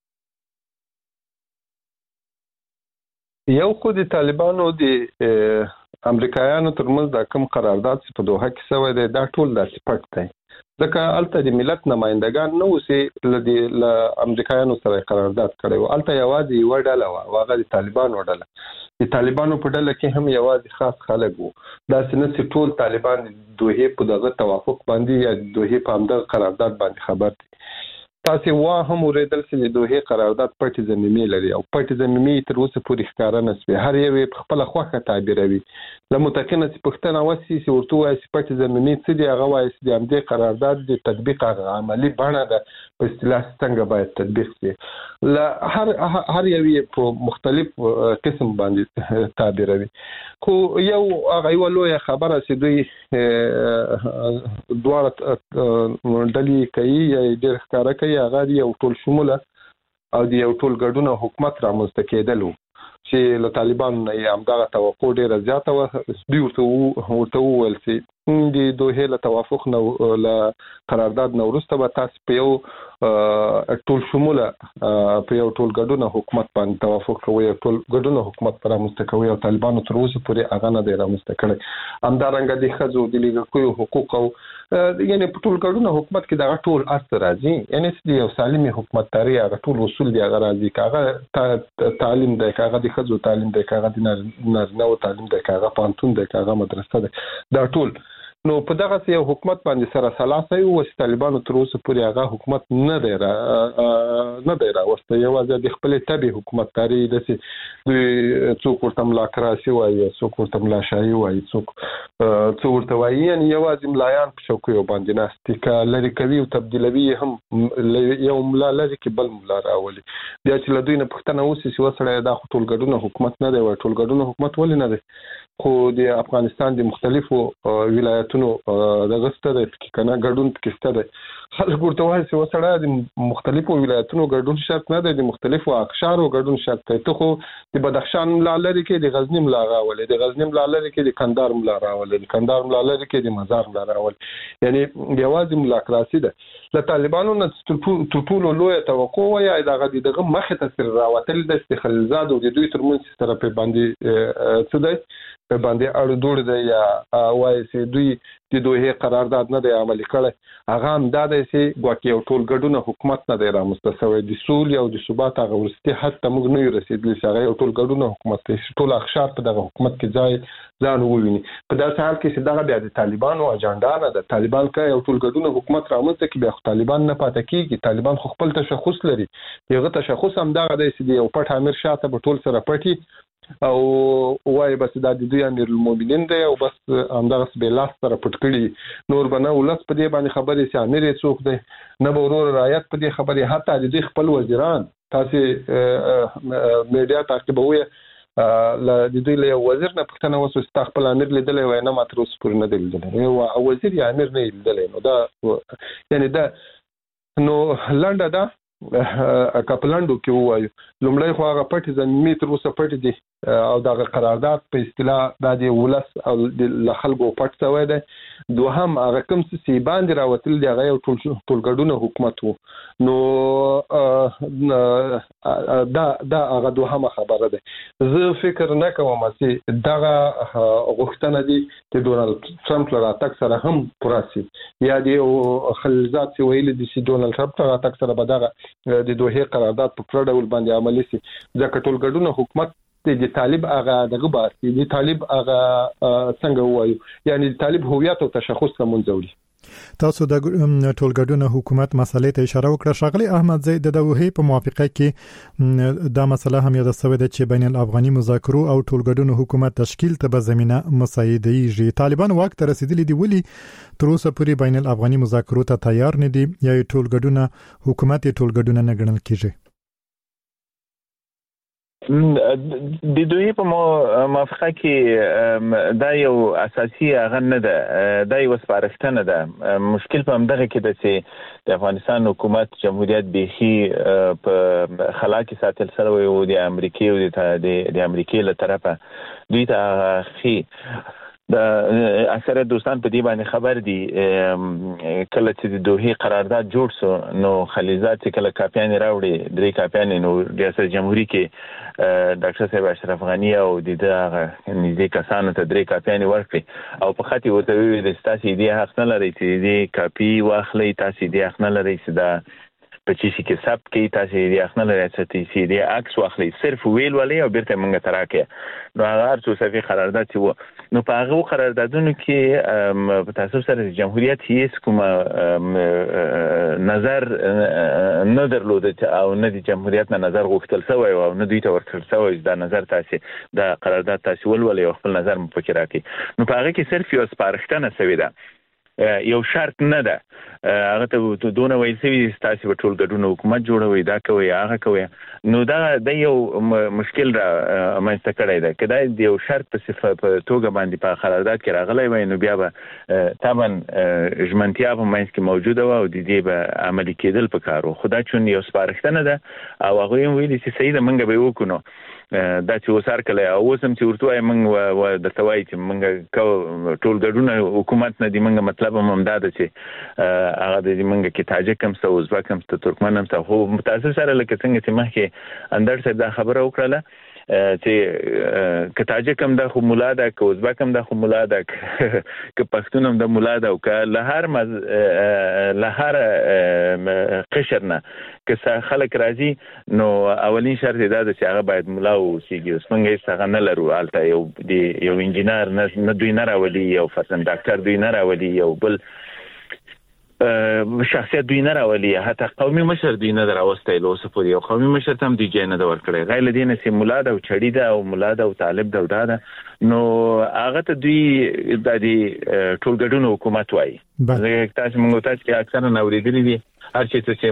یو خو د طالبانو د امریکایانو ترمنځ د کوم قرارداد په دوحه کې شوی دی دا ټول د سپټ دی ځکه الته د ملت نمائندگان نو سي ل امریکایانو سره قرارداد کړی و. الته یوازې یو ډله و هغه د طالبانو ډله د طالبانو په ډله کې هم یوازې خاص خلک وو. دا څنګه ټول طالبان دوحه په دغه توافق باندې یا دوحه په همدغه قرارداد باندې خبر دي. تاسو هم اوریدل چې د دوحه قرارداد پټ ضمیمې لري او پټ ضمیمې تر اوسه پورې ښکارا نه سوي. هر یو په خپل خوخه تعبیروي. له متقینه چې پښتنه وسی چې ورته وایي چې پټ ضمیمې څه دي هغه وایي چې د همدې قرارداد د تطبیق عملی بڼه ده په اصطلاح څنګه باید تطبیق شي. له هر یو په مختلف قسم باندې تعبیروي. خو یو هغه یو لوی خبره چې دوی دوه ډلې کوي یا ډېر ښکارا کوي هغه یو ټول شموله او د یو ټول ګډون حکومت رامنځته کېدل چې له طالبانو نه همدغه توقع ډېره زیاته وه. دوی ورته وویل چې د دوه له توافق نو له قرارداد نو وروسته به تاسو په یو ټول شموله په یو ټول ګډون حکومت باندې توافق کوي، ټول ګډون حکومت پر مستقوي او طالبانو تر اوسه پورې هغه نه دی رامنځته کړی. همدارنګه د ښځو د لیږدیو حقوق او یعنی په ټول ګډون حکومت کې دا ټول اثر راځي، یعنی د یو سالمي حکومتداري هغه ټول اصول دی هغه راځي، کاغه تعلیم دی، کاغه د ښځو تعلیم دی، کاغه د نارینه او تعلیم دی، کاغه پانتون دی، کاغه مدرسه دی، دا ټول نو په دغه یو حکومت باندې سره سلاسه یو وس طالبانو تر اوسه پورې هغه حکومت نه دی راوسته، یوازې د خپل تبع حکومتداري د څوک ورته ملاکراسي وایي، څوک ورته ملاشایي وایي، څوک ورته وایي، یعنی یوازې ملایان په چوکیو باندې ناستي کا لری کوي او تبدیلوي هم یو ملا لري کې بل ملا راولي. بیا چې له دوی نه پښتنه اوسي چې وسړی دا ټول ګډون حکومت نه دی، ټول ګډون حکومت ولې نه دی؟ خو د افغانستان د مختلفو ولایتونو دغه ستره کنه ګډون کېسته ده، خلک ورته وایي چې وسړی د مختلفو ولایتونو ګډون شرط نه دی، د مختلفو اقشارو ګډون شرط دی. ته خو د بدخشان ملا لري کې د غزنی ملا راولي، د غزنی ملا لري کې د کندهار ملا راولي، د کندهار ملا لري کې د مزار ملا راولي، یعنی یوازې ملاکراسي ده. له طالبانو نه تر ټولو لویه توقع وایي دغه مخې ته سره راوتل د استخلالزاد او د دوی ترمنځ سره په باندې څه دی په باندې اړه دوړ دی یا وایي چې دوی د دوه قرارداد نه دی عملي کړی، هغه هم دا دی چې ګواکې یو ټول ګډون حکومت نه دی رامنځته شوی، د سولې او د ثبات هغه وروستي حد ته موږ نه یو رسېدلی چې هغه یو ټول ګډون حکومت دی، ټول اقشار په دغه حکومت کې ځان وویني. په داسې حال کې چې دغه بیا د طالبانو اجنډا نه ده، طالبان که یو ټول ګډون حکومت رامنځته کړي بیا خو طالبان نه پاتې کېږي، طالبان خو خپل تشخص لري، هغه تشخص هم دغه دی چې د یو پټ امیر شاته به ټول سره پټي او وای بس دا د دوی امیر المؤمنین دی او بس همدغه به لاس سره پټ کړي، نور به نه ولس په دې باندې خبرې چې امیر یې څوک دی، نه به ورور رعایت په دې خبرې، حتی د دوی خپل وزیران تاسې میډیا تعقیبوي د دوی له وزیر نه پوښتنه وسوه چې خپل امیر لیدلی وای، نه ما تر اوسه پورې نه دی لیدلی، یو وزیر یا امیر نه لیدلی. نو دا یعنی دا نو لنډه ده کپلانډو کې وایو لومړی خو هغه پټ زمینی تر اوسه پټ دي او دغه قرارداد په اصطلاح د ولس او د خلکو پټ شوی دی. دوهم هغه کوم څه باندې راوتل دی هغه یو ټول ګډون حکومت وو، نو دا هغه دوهمه خبره ده. زه فکر نه کوم چې دغه غوښتنه دي چې ډونالد ټرمپ له راتګ سره هم پوره شي، یا د خلزات چې ویل دي چې ډونالد ټرمپ له راتګ سره به دغه د دوه قرارداد په پوره ډول باندې عملي شي، ځکه ټول ګډون حکومت د طالب هغه دغه باسي، د طالب هغه څنګه وایو یعنی د طالب هویت او تشخص کومځوري. تاسو د ټولګډون حکومت مسلې ته اشاره وکړه. ښاغلی احمد زید د دوحې په موافقه کې دا مسله هم یاد شوې ده چې بین الافغاني مذاکرو او ټولګډون حکومت تشکیل ته به زمينه مساعدېږي. طالبان واک ته رسیدلي دي، ولی تر اوسه پورې بین الافغاني مذاکرو ته تیار نه دي یا ټولګډون حکومت ټولګډون نه ګڼل کیږي؟ د دوی په موافقه کې دا یو اساسي هغه نه ده، دا یو سپارښتنه ده. مشکل په همدغه کې ده چې د افغانستان حکومت جمهوریت بيخي په خلا کې ساتل سره و د امریکای او د امریکای له طرفه دوی ته خي د اکثره دوستان په دې باندې خبر دي. کله چې د دوحې قرارداد جوړ شو نو خلیزات کله کاپیان راوړي، درې کاپیان نو ریاست جمهوریت کې ډاکټر صاحب اشرف غنی او د دغه نږدې کسانو ته درې کاپیان ورکړي او په خاطر ورته وی د تاسو دې حق نه لري چې دې کاپی واخلي، تاسو دې حق نه لري چې دا په چی کې ثبت کې تاسو دې حق نه لري چې دې عکس واخلي، صرف ویل ولې او بیرته مونږ تراکه. نو هغه څو صفي قرارداد چې نو په هغه قراردادونو کې په تاسو سره جمهوریت هیڅ کوم نظر نه درلود او نه د جمهوریت نه نظر غوښتل شوی او نه دوی ته ورکړل شوی دا نظر تاسو د قرارداد تاسو ولولې او خپل نظر مفکر راکړي. نو په هغه کې صرف یو سپارښتنه شوی ده، یو شرط نه ده. هغه ته دونه ویل شوی تاسو په ټول ګډون حکومت جوړوي، دا کوي هغه کوي. نو دا د یو مشکل را مېسته کړی ده. کله د یو شرط په توګه باندې په قرارداد کې راغلی وای نو بیا به طبعا ژمنتیا په منځ کې موجوده و او د دې به عملي کېدل پکارو. خدا چون یو سپارښتنه ده او هغه ویلي چې صحیح ده منګه به وکړو دا چې وسار کله اوس هم چې ورته موږ و د توای چې موږ ټول ګډونه حکومت نه دی موږ مطلب هم دا ده چې هغه د موږ کې تاجک هم څه ازبک هم څه ترکمن هم څه خو متاسف سره لکه څنګه چې مخکې اندر صاحب دا خبره وکړه چې که تاجک هم د خو مولا ده که ازبک هم د خو مولا ده که پښتون هم د مولا ده او که له هر قشر نه که خلک راځي نو اولین شرط دا ده چې هغه باید مولا اوسېږي. اوس موږ هېڅ هغه نه لرو هلته یو انجینر نه دوی نه راولي یو فرضاً ډاکټر دوی نه راولي یو بل شخصیت دوی نه راولي حتی قومي مشر دوی نه راوستی له اوسه پورې یو قومي مشر ته هم دوی جای نه ده ورکړی غیر له دې نه چې ملا ده او چړي ده او ملا ده او طالب ده او دا ده نو هغه ته دوی د ټول ګډون حکومت وایي. تاسو موږ تاسو کې اکثره نه اورېدلي دي هر چې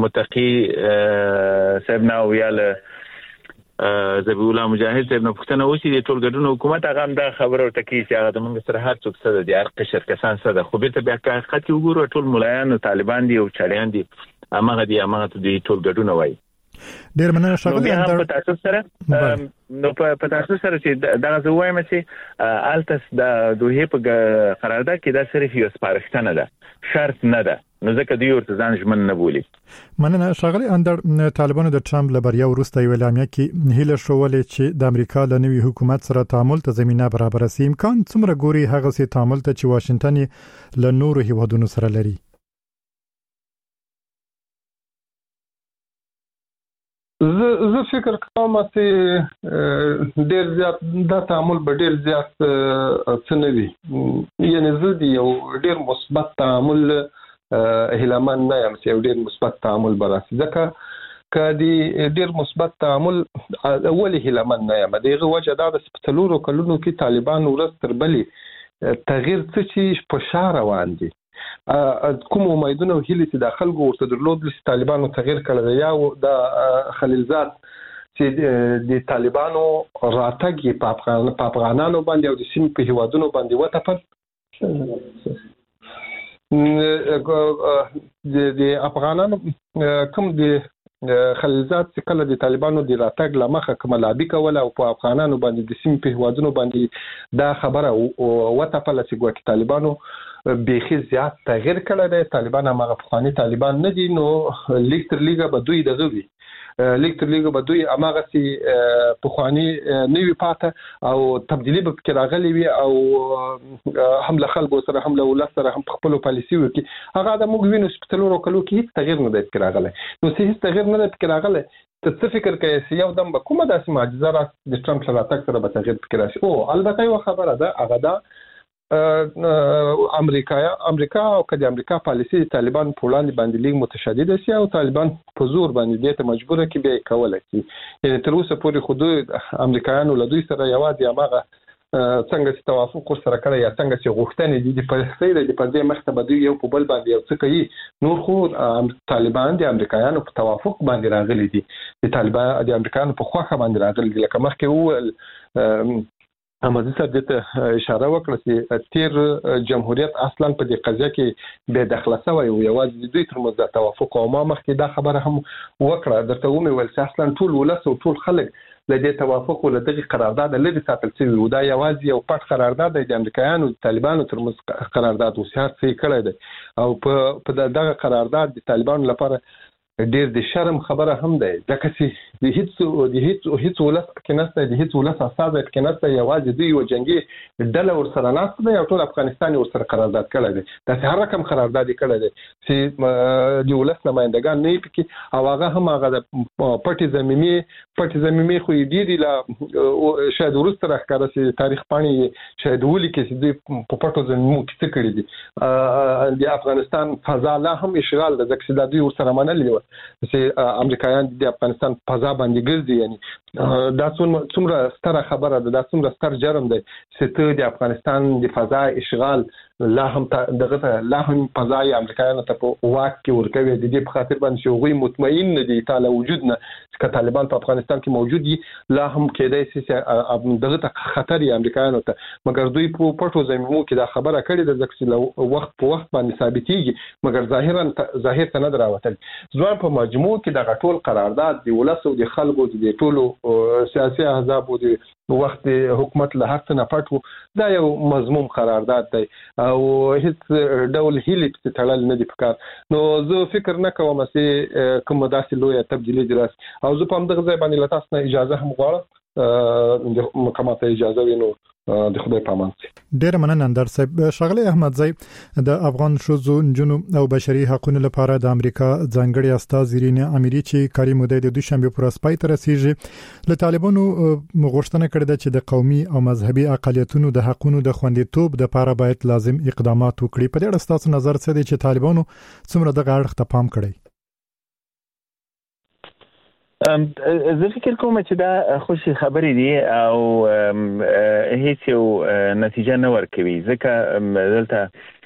متقي صاحب نه ویاله ذبیح الله مجاهد صاحب نه پوښتنه وشي د ټول ګډون حکومت هغه هم دا خبره ورته کوي چې هغه د موږ سره هر څوک سره دي هر قشر کسان سره خو بیرته بیا که حقیقت وګورو ټول ملایان او طالبان دي او چړیان دي هغه د ټول ګډون وایي. ډیر مننه ښاغلی اندر په تاسو سره نو په تاسو سره چې دا زه وایم چې التس د دوه په قرارداد کې دا صرف یو سپارښتنه ده شرط نه ده نو ځکه دوی ورته ځان ژمن نه بولي. مننه ښاغلی اندر طالبانو د ټرمپ له بریا وروسته یو اعلامیه کې هیله شولې چې د امریکا له نوي حکومت سره تعامل ته زمينه برابر سي امکان څومره ګوري هغه سي تعامل ته چې واشنگټن له نورو هیوادونو سره لري. زه فکر کوم چې ډیر زیات دا تعامل به ډیر زیات څه نه وي یعنی زه د یو ډیر مثبت تعامل هیلهمن نه یم چې یو ډیر مثبت تعامل به راشي ځکه که د ډیر مثبت تعامل اولي هیلهمن نه یم دغه وجه دا د څلورو کلونو کې طالبان ورځ تر بلې تغییر څه چې په شار روان دي کوم امیدونه او هیله چې د خلکو ورته درلود چې طالبانو تغییر کړی یا د خلیلزاد چې د طالبانو راتګ په افغانانو باندې او د سیمې په هیوادونو باندې وتپل د افغانانو کوم د خلیلزاد چې کله د طالبانو د راتګ لمخه کوم لابي کوله او په افغانانو باندې د سیمې په هیوادونو باندې دا خبره وتپل چې ګویا طالبانو بیخي زیات تغییر کړی دی. طالبان هغه پخوانی طالبان نه دي نو لیک تر لیګه به دوی دغه وي لیک تر لیګه به دوی هغه سي پخوانی نوی پاته او تبدیلی به کې راغلي وي او حمله خلکو سره حمله ولس سره هم خپل پالیسي وکي هغه د موږ وینو سپټلورو کلو کې هیڅ تغییر نه دی کې راغلی نو هیڅ تغییر نه دی کې راغلی ته فکر کوي چې یو دم به کومه داسې معجزه را د ټرمپ سره تک سره به تغییر کې راشي او البته یو خبره ده هغه ده امریکا او کله امریکا پالیسي طالبان په وړاندې باندې لیک متشدد شي او طالبان په زور باندې دې ته مجبور کی به کوله کی یعنی تر اوسه پورې خود امریکایانو له دوی سره یوازې هغه څنګه چې توافق سره کړی یا څنګه چې غوښتنې دي په سیده د پردې مخته بده یو په بل باندې یو څه کوي نور خو طالبان د امریکایانو په توافق باندې راغلي دي د طالبان د امریکایانو په خوخه باندې راغلي دي لکه مخکې وو امازي صاحب ته اشاره وکړه چې تیر جمهوریت اصلا په دې قضیه کې به دخله شوی او یوازې دوی تر مزه توافق او ما مخکې دا خبره هم وکړه درته ومه ول چې اصلا ټول ولس او ټول خلک لدې توافق او لدې قرارداد لدې ساتل شوی او دا یوازې یو پټ قرارداد د امریکایانو او طالبانو تر مزه قرارداد وسیار څه کړی دی او په دغه قرارداد د طالبانو لپاره ډیر د شرم خبره هم ده ځکه چې د هیڅ ولس کې نشته د هیڅ ولس اساس کې نشته یوازې دوی یو جنگي ډله ورسره نشته دی او ټول افغانستان ورسره قرارداد کړی دی دا هر رقم قرارداد کړی دی چې د ولس نمائندگان نه پکې او هغه هم هغه د پټي زميمي خو دې لا شاید ورسره ښکاره چې تاریخ پاڼې شاید ولي کې چې په پټو زميمو کې څه کړی دي د افغانستان فضا لا هم اشغال د ځکه د دوی ورسره منلي چې امریکایان د افغانستان فضا باندې ګرځي یعنی دا څومره ستره خبره ده دا څومره ستر جرم دی چې ته د افغانستان د فضا اشغال لا هم فضای امریکایانو ته په واک کې ورکوي د دې په خاطر باندې چې هغوی مطمئن دي تعالی وجود نه چې طالبان په افغانستان کې موجود دي لا هم کېدای شي چې دغه ته خطر یې امریکایانو ته مګر دوی په پټو زمینو کې دا خبره کړې ده چې وخت په وخت باندې ثابتېږي مګر ظاهر ته نه دراوتل ځوان په مجموع کې د غټول قرارداد دی ولاسو د خلکو د ټولو سیاسي احزاب او د وخت حکومت له هڅه نه پټو دا یو مضمون قرارداد دی او هیڅ ډول هیلې په تړل نه دی پکار نو زه فکر نه کوم چې کوم داسې لویه تبدیلی درس او زه په همدغه ځای باندې لتاس نه اجازه هم غواړم د محکمه ته اجازه وینو د خدای په امان. ډیر مننه اندر صاحب. ښاغلی احمدزی د افغان ښځو نجونو او بشري حقوقو لپاره د امریکا ځانګړي استاذ رینا اميري چې کاري موده د دوشنبه پر اسپای تر رسیدي له طالبانو غوښتنه کړې ده چې د قومي او مذهبي اقالیتونو د حقوقو د خوندیتوب لپاره باید لازم اقدامات وکړي. په دې اړه تاسو نظر څه دی چې طالبانو څومره د اړخ ته پام کړی؟ زه فکر کوم چې دا خوشي خبرې دي او هیڅ یو نتیجه نه ورکوي ځکه دلته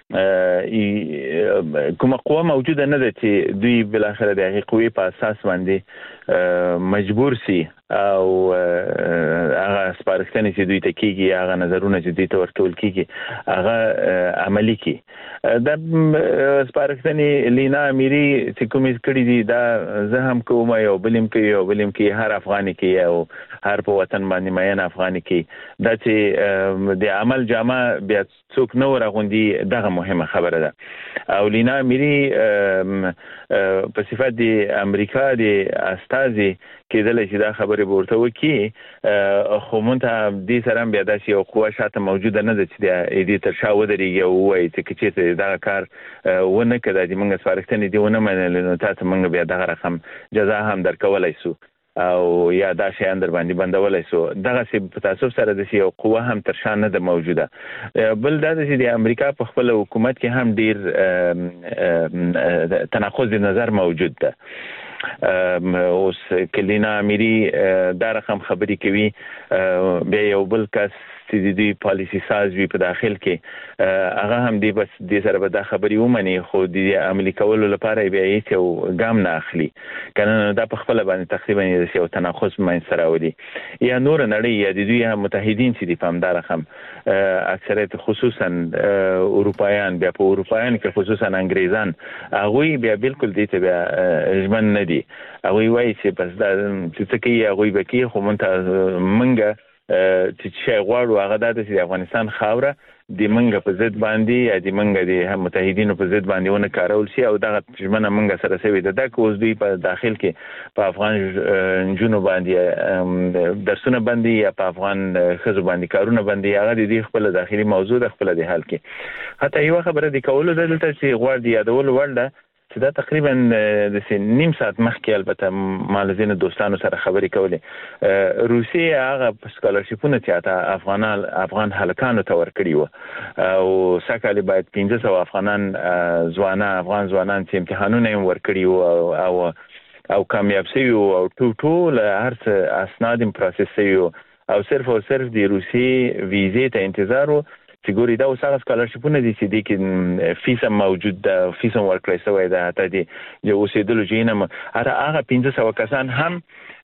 کومه قوه موجوده نه ده چې دوی بل اخر د هغې قوې په اساس باندې مجبور سي او هغه سپارښتنې چې دوی ته کېږي هغه نظرونه چې دوی ته ورکول کېږي هغه عملي کړي. دا سپارښتنې لینا اميري چې کومې کړي دي دا زه هم کوم یو بلیم کې هر افغاني کې او هر په وطن باندې مین افغاني کې دا چې د عمل جامه بیا څوک نه ورغوندي دغه مهمه خبره ده او لینا اميري په صفت د امریکا د استازي کېدل چې دا خبرې ورته وکړي خو مونږ ته دې سره بیا داسې یو قوه شاته موجوده نه ده چې د دې تر شا ودرېږي او ووایي چې دغه کار ونه کړه چې موږ سپارښتنې دې ونه منلې نو تاسو موږ بیا دغه رقم جزا هم درکولی سو او یا دا شیان در باندې بندولی سو. دغسې په تاسف سره داسې یو قوه هم تر شا نه ده موجوده. بل دا ده چې د امریکا په خپل حکومت کې هم ډیر تناقض نظر موجود ده. اوس کلینا اميري دا رقم خبرې کوي بیا یو بل کس چې د دوی پالیسي ساز وي په داخل کې هغه هم دی بس دې سره به دا خبرې ومني خو د عملي کولو لپاره بیا هیڅ یو ګام نه اخلي کنه دا په خپل باندې تقریبا یو تناقض منځته راولي یا نور نړۍ یا د دوی متحدین چې دي په همدا رقم اکثریت خصوصا اروپایان بیا په اروپایان کې خصوصا انګریزان هغوی بیا بالکل دې ته بیا ژمن نه دي. هغوی وایي چې بس دا چې څه کوي هغوی به کوي خو منګه چې شی غواړو هغه دا چې د افغانستان خاوره د منګه په ضد باندې یا د منګه د متحدینو په ضد باندې ونه کارول شي او دغه ژمنه منګه سره سوي ده دا کوز دوی په داخل کې په افغان جنونو باندې درسونه باندې یا په افغان خزو باندې کارونه باندې هغه د دې خپل داخلي موضوع د خپل د حل کې حتی یو خبره د کولو دلته چې غواړي یادول ورده چې دا تقریبا د نیم ساعت مخکې البته مالزین دوستانو سره خبرې کولې روسیه هغه سکالرشیپونه چې افغان هلکانو ته ورکړي وو او سکهالی باید 1500 افغان ځوانان چې امتحانونه یې ورکړي وو او کامیاب شوي او ټول هر څه اسناد پروسس شوي او صرف د روسیې ویزې ته انتظار وو چې ګوري دا اوس هغه سکالرشیپونه دي چې دې کې فیس هم موجود ده فیس هم ورکړی شوی ده حتی د اوسېدلو ځایونه هم هغه 1500 کسان هم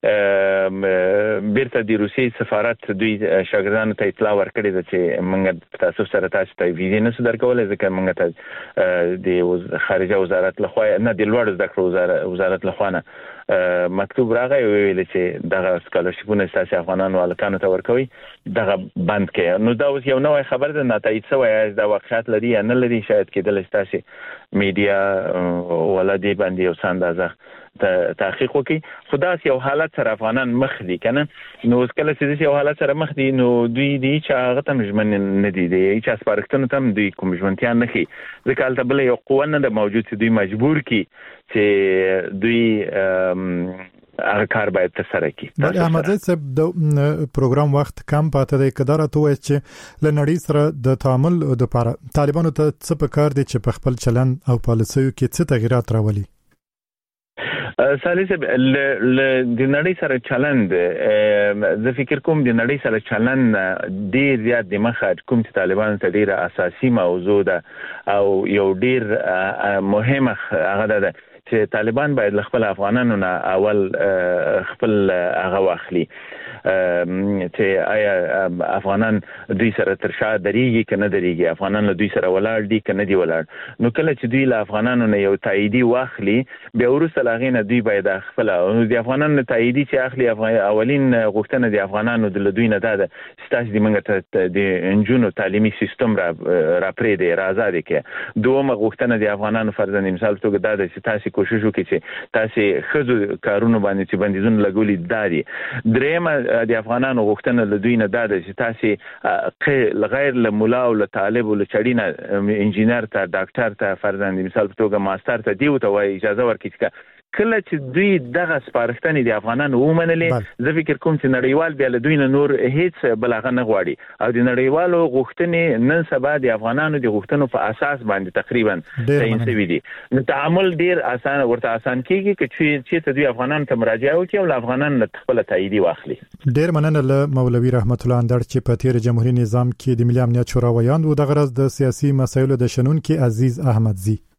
بیرته د روسیې سفارت دوی شاګردانو ته اطلاع ورکړې ده چې موږ په تاسو سره تاسو ته ویزې نشو درکولی ځکه موږ ته د خارجه وزارت لخوا نه د لوړو زده کړو وزارت لخوا نه مکتوب راغی ویل چې دغه سکالرشیپونه ستاسو افغانانو هلکانو ته ورکوي دغه بند کړي. نو دا اوس یو نوې خبر ده نتایج سوی دا واقعیت لري یا نه لري شاید کېدلی ستاسو میډیا ولادي باندې یو څه اندازه تحقیق وکړي خو داسې یو حالت سره افغانان مخ دي کنه نو اوس کله چې یو حالت سره مخ دي نو دوی چې هغه ته ژمن نه دي چې سپارښتنه ته دوی کوم ژمنتیا نه کوي ځکه هلته بله یو قوه نه ده موجود چې دوی مجبور کړي چې دوی هغه کار باید ترسره کړي. بل احمدزی صاحب د پروګرام وخت کم پاتې دی کدار ته وایي چې ل نړۍ سره د تعامل لپاره طالبانو ته څه پکار دي چې په خپل چلند او پالیسیو کې څه تغیرات راولي؟ ثالث د نړۍ سره چلند زه فکر کوم د نړۍ سره چلند ډیر زیات د مخه کوم چې طالبان ته ډیره اساسي موضوع ده او یو ډیر مهمه هغه ده چې طالبان باید خپل افغانانو نه اول خپل هغه واخلي چې آیا افغانان دوی سره تر شا درېږي کنه درېږي افغانان له دوی سره ولاړ دي کنه دی ولاړ نو کله چې دوی له افغانانو نه یو تاییدي واخلي بیا وروسته لاغې نه دوی باید خپل د افغانانو تاییدي چې اخلي اولین غوښتنه د افغانانو د دوی نه ده ستاسو د منګه د انجونو تعلیمي سیستم را پرې دی راځه دي کې دومره غوښتنه د افغانانو فرضاً مثال توګه ده چې تاسو کوشش وکړئ چې تاسو خزو کارونه باندې چې بندیزونه لګولي دادي درېمه د افغانانو غوښتنه له دوی نه ده چې تاسو غیر له مولا او له طالب او له چړینه انجینر ته ډاکټر ته فرضاً مثال توګه ماستر ته دی او ته اجازه ورکړي کله چې دوی دغه سپارښتنې د افغانانو ومنلې زه فکر کوم چې نړیوال بیا له دوی نه نور هیڅ بلغه نه غواړي او د نړیوالو غوښتنې نن سبا د افغانانو د غوښتنو په اساس باندې تقریبا تعین شوی دي نو تعامل ډیر اسانه ورته اسان کیږي چې دوی افغانانو ته مراجعه وکړي او افغانانو خپل تاییدي واخلي. ډیر مننه له مولوي رحمت الله اندړ چې په تیر جمهوریت نظام کې د ملي امنیت شورا ویاند و د غرض د سیاسي مسایلو د شنونکو عزیز احمدزي.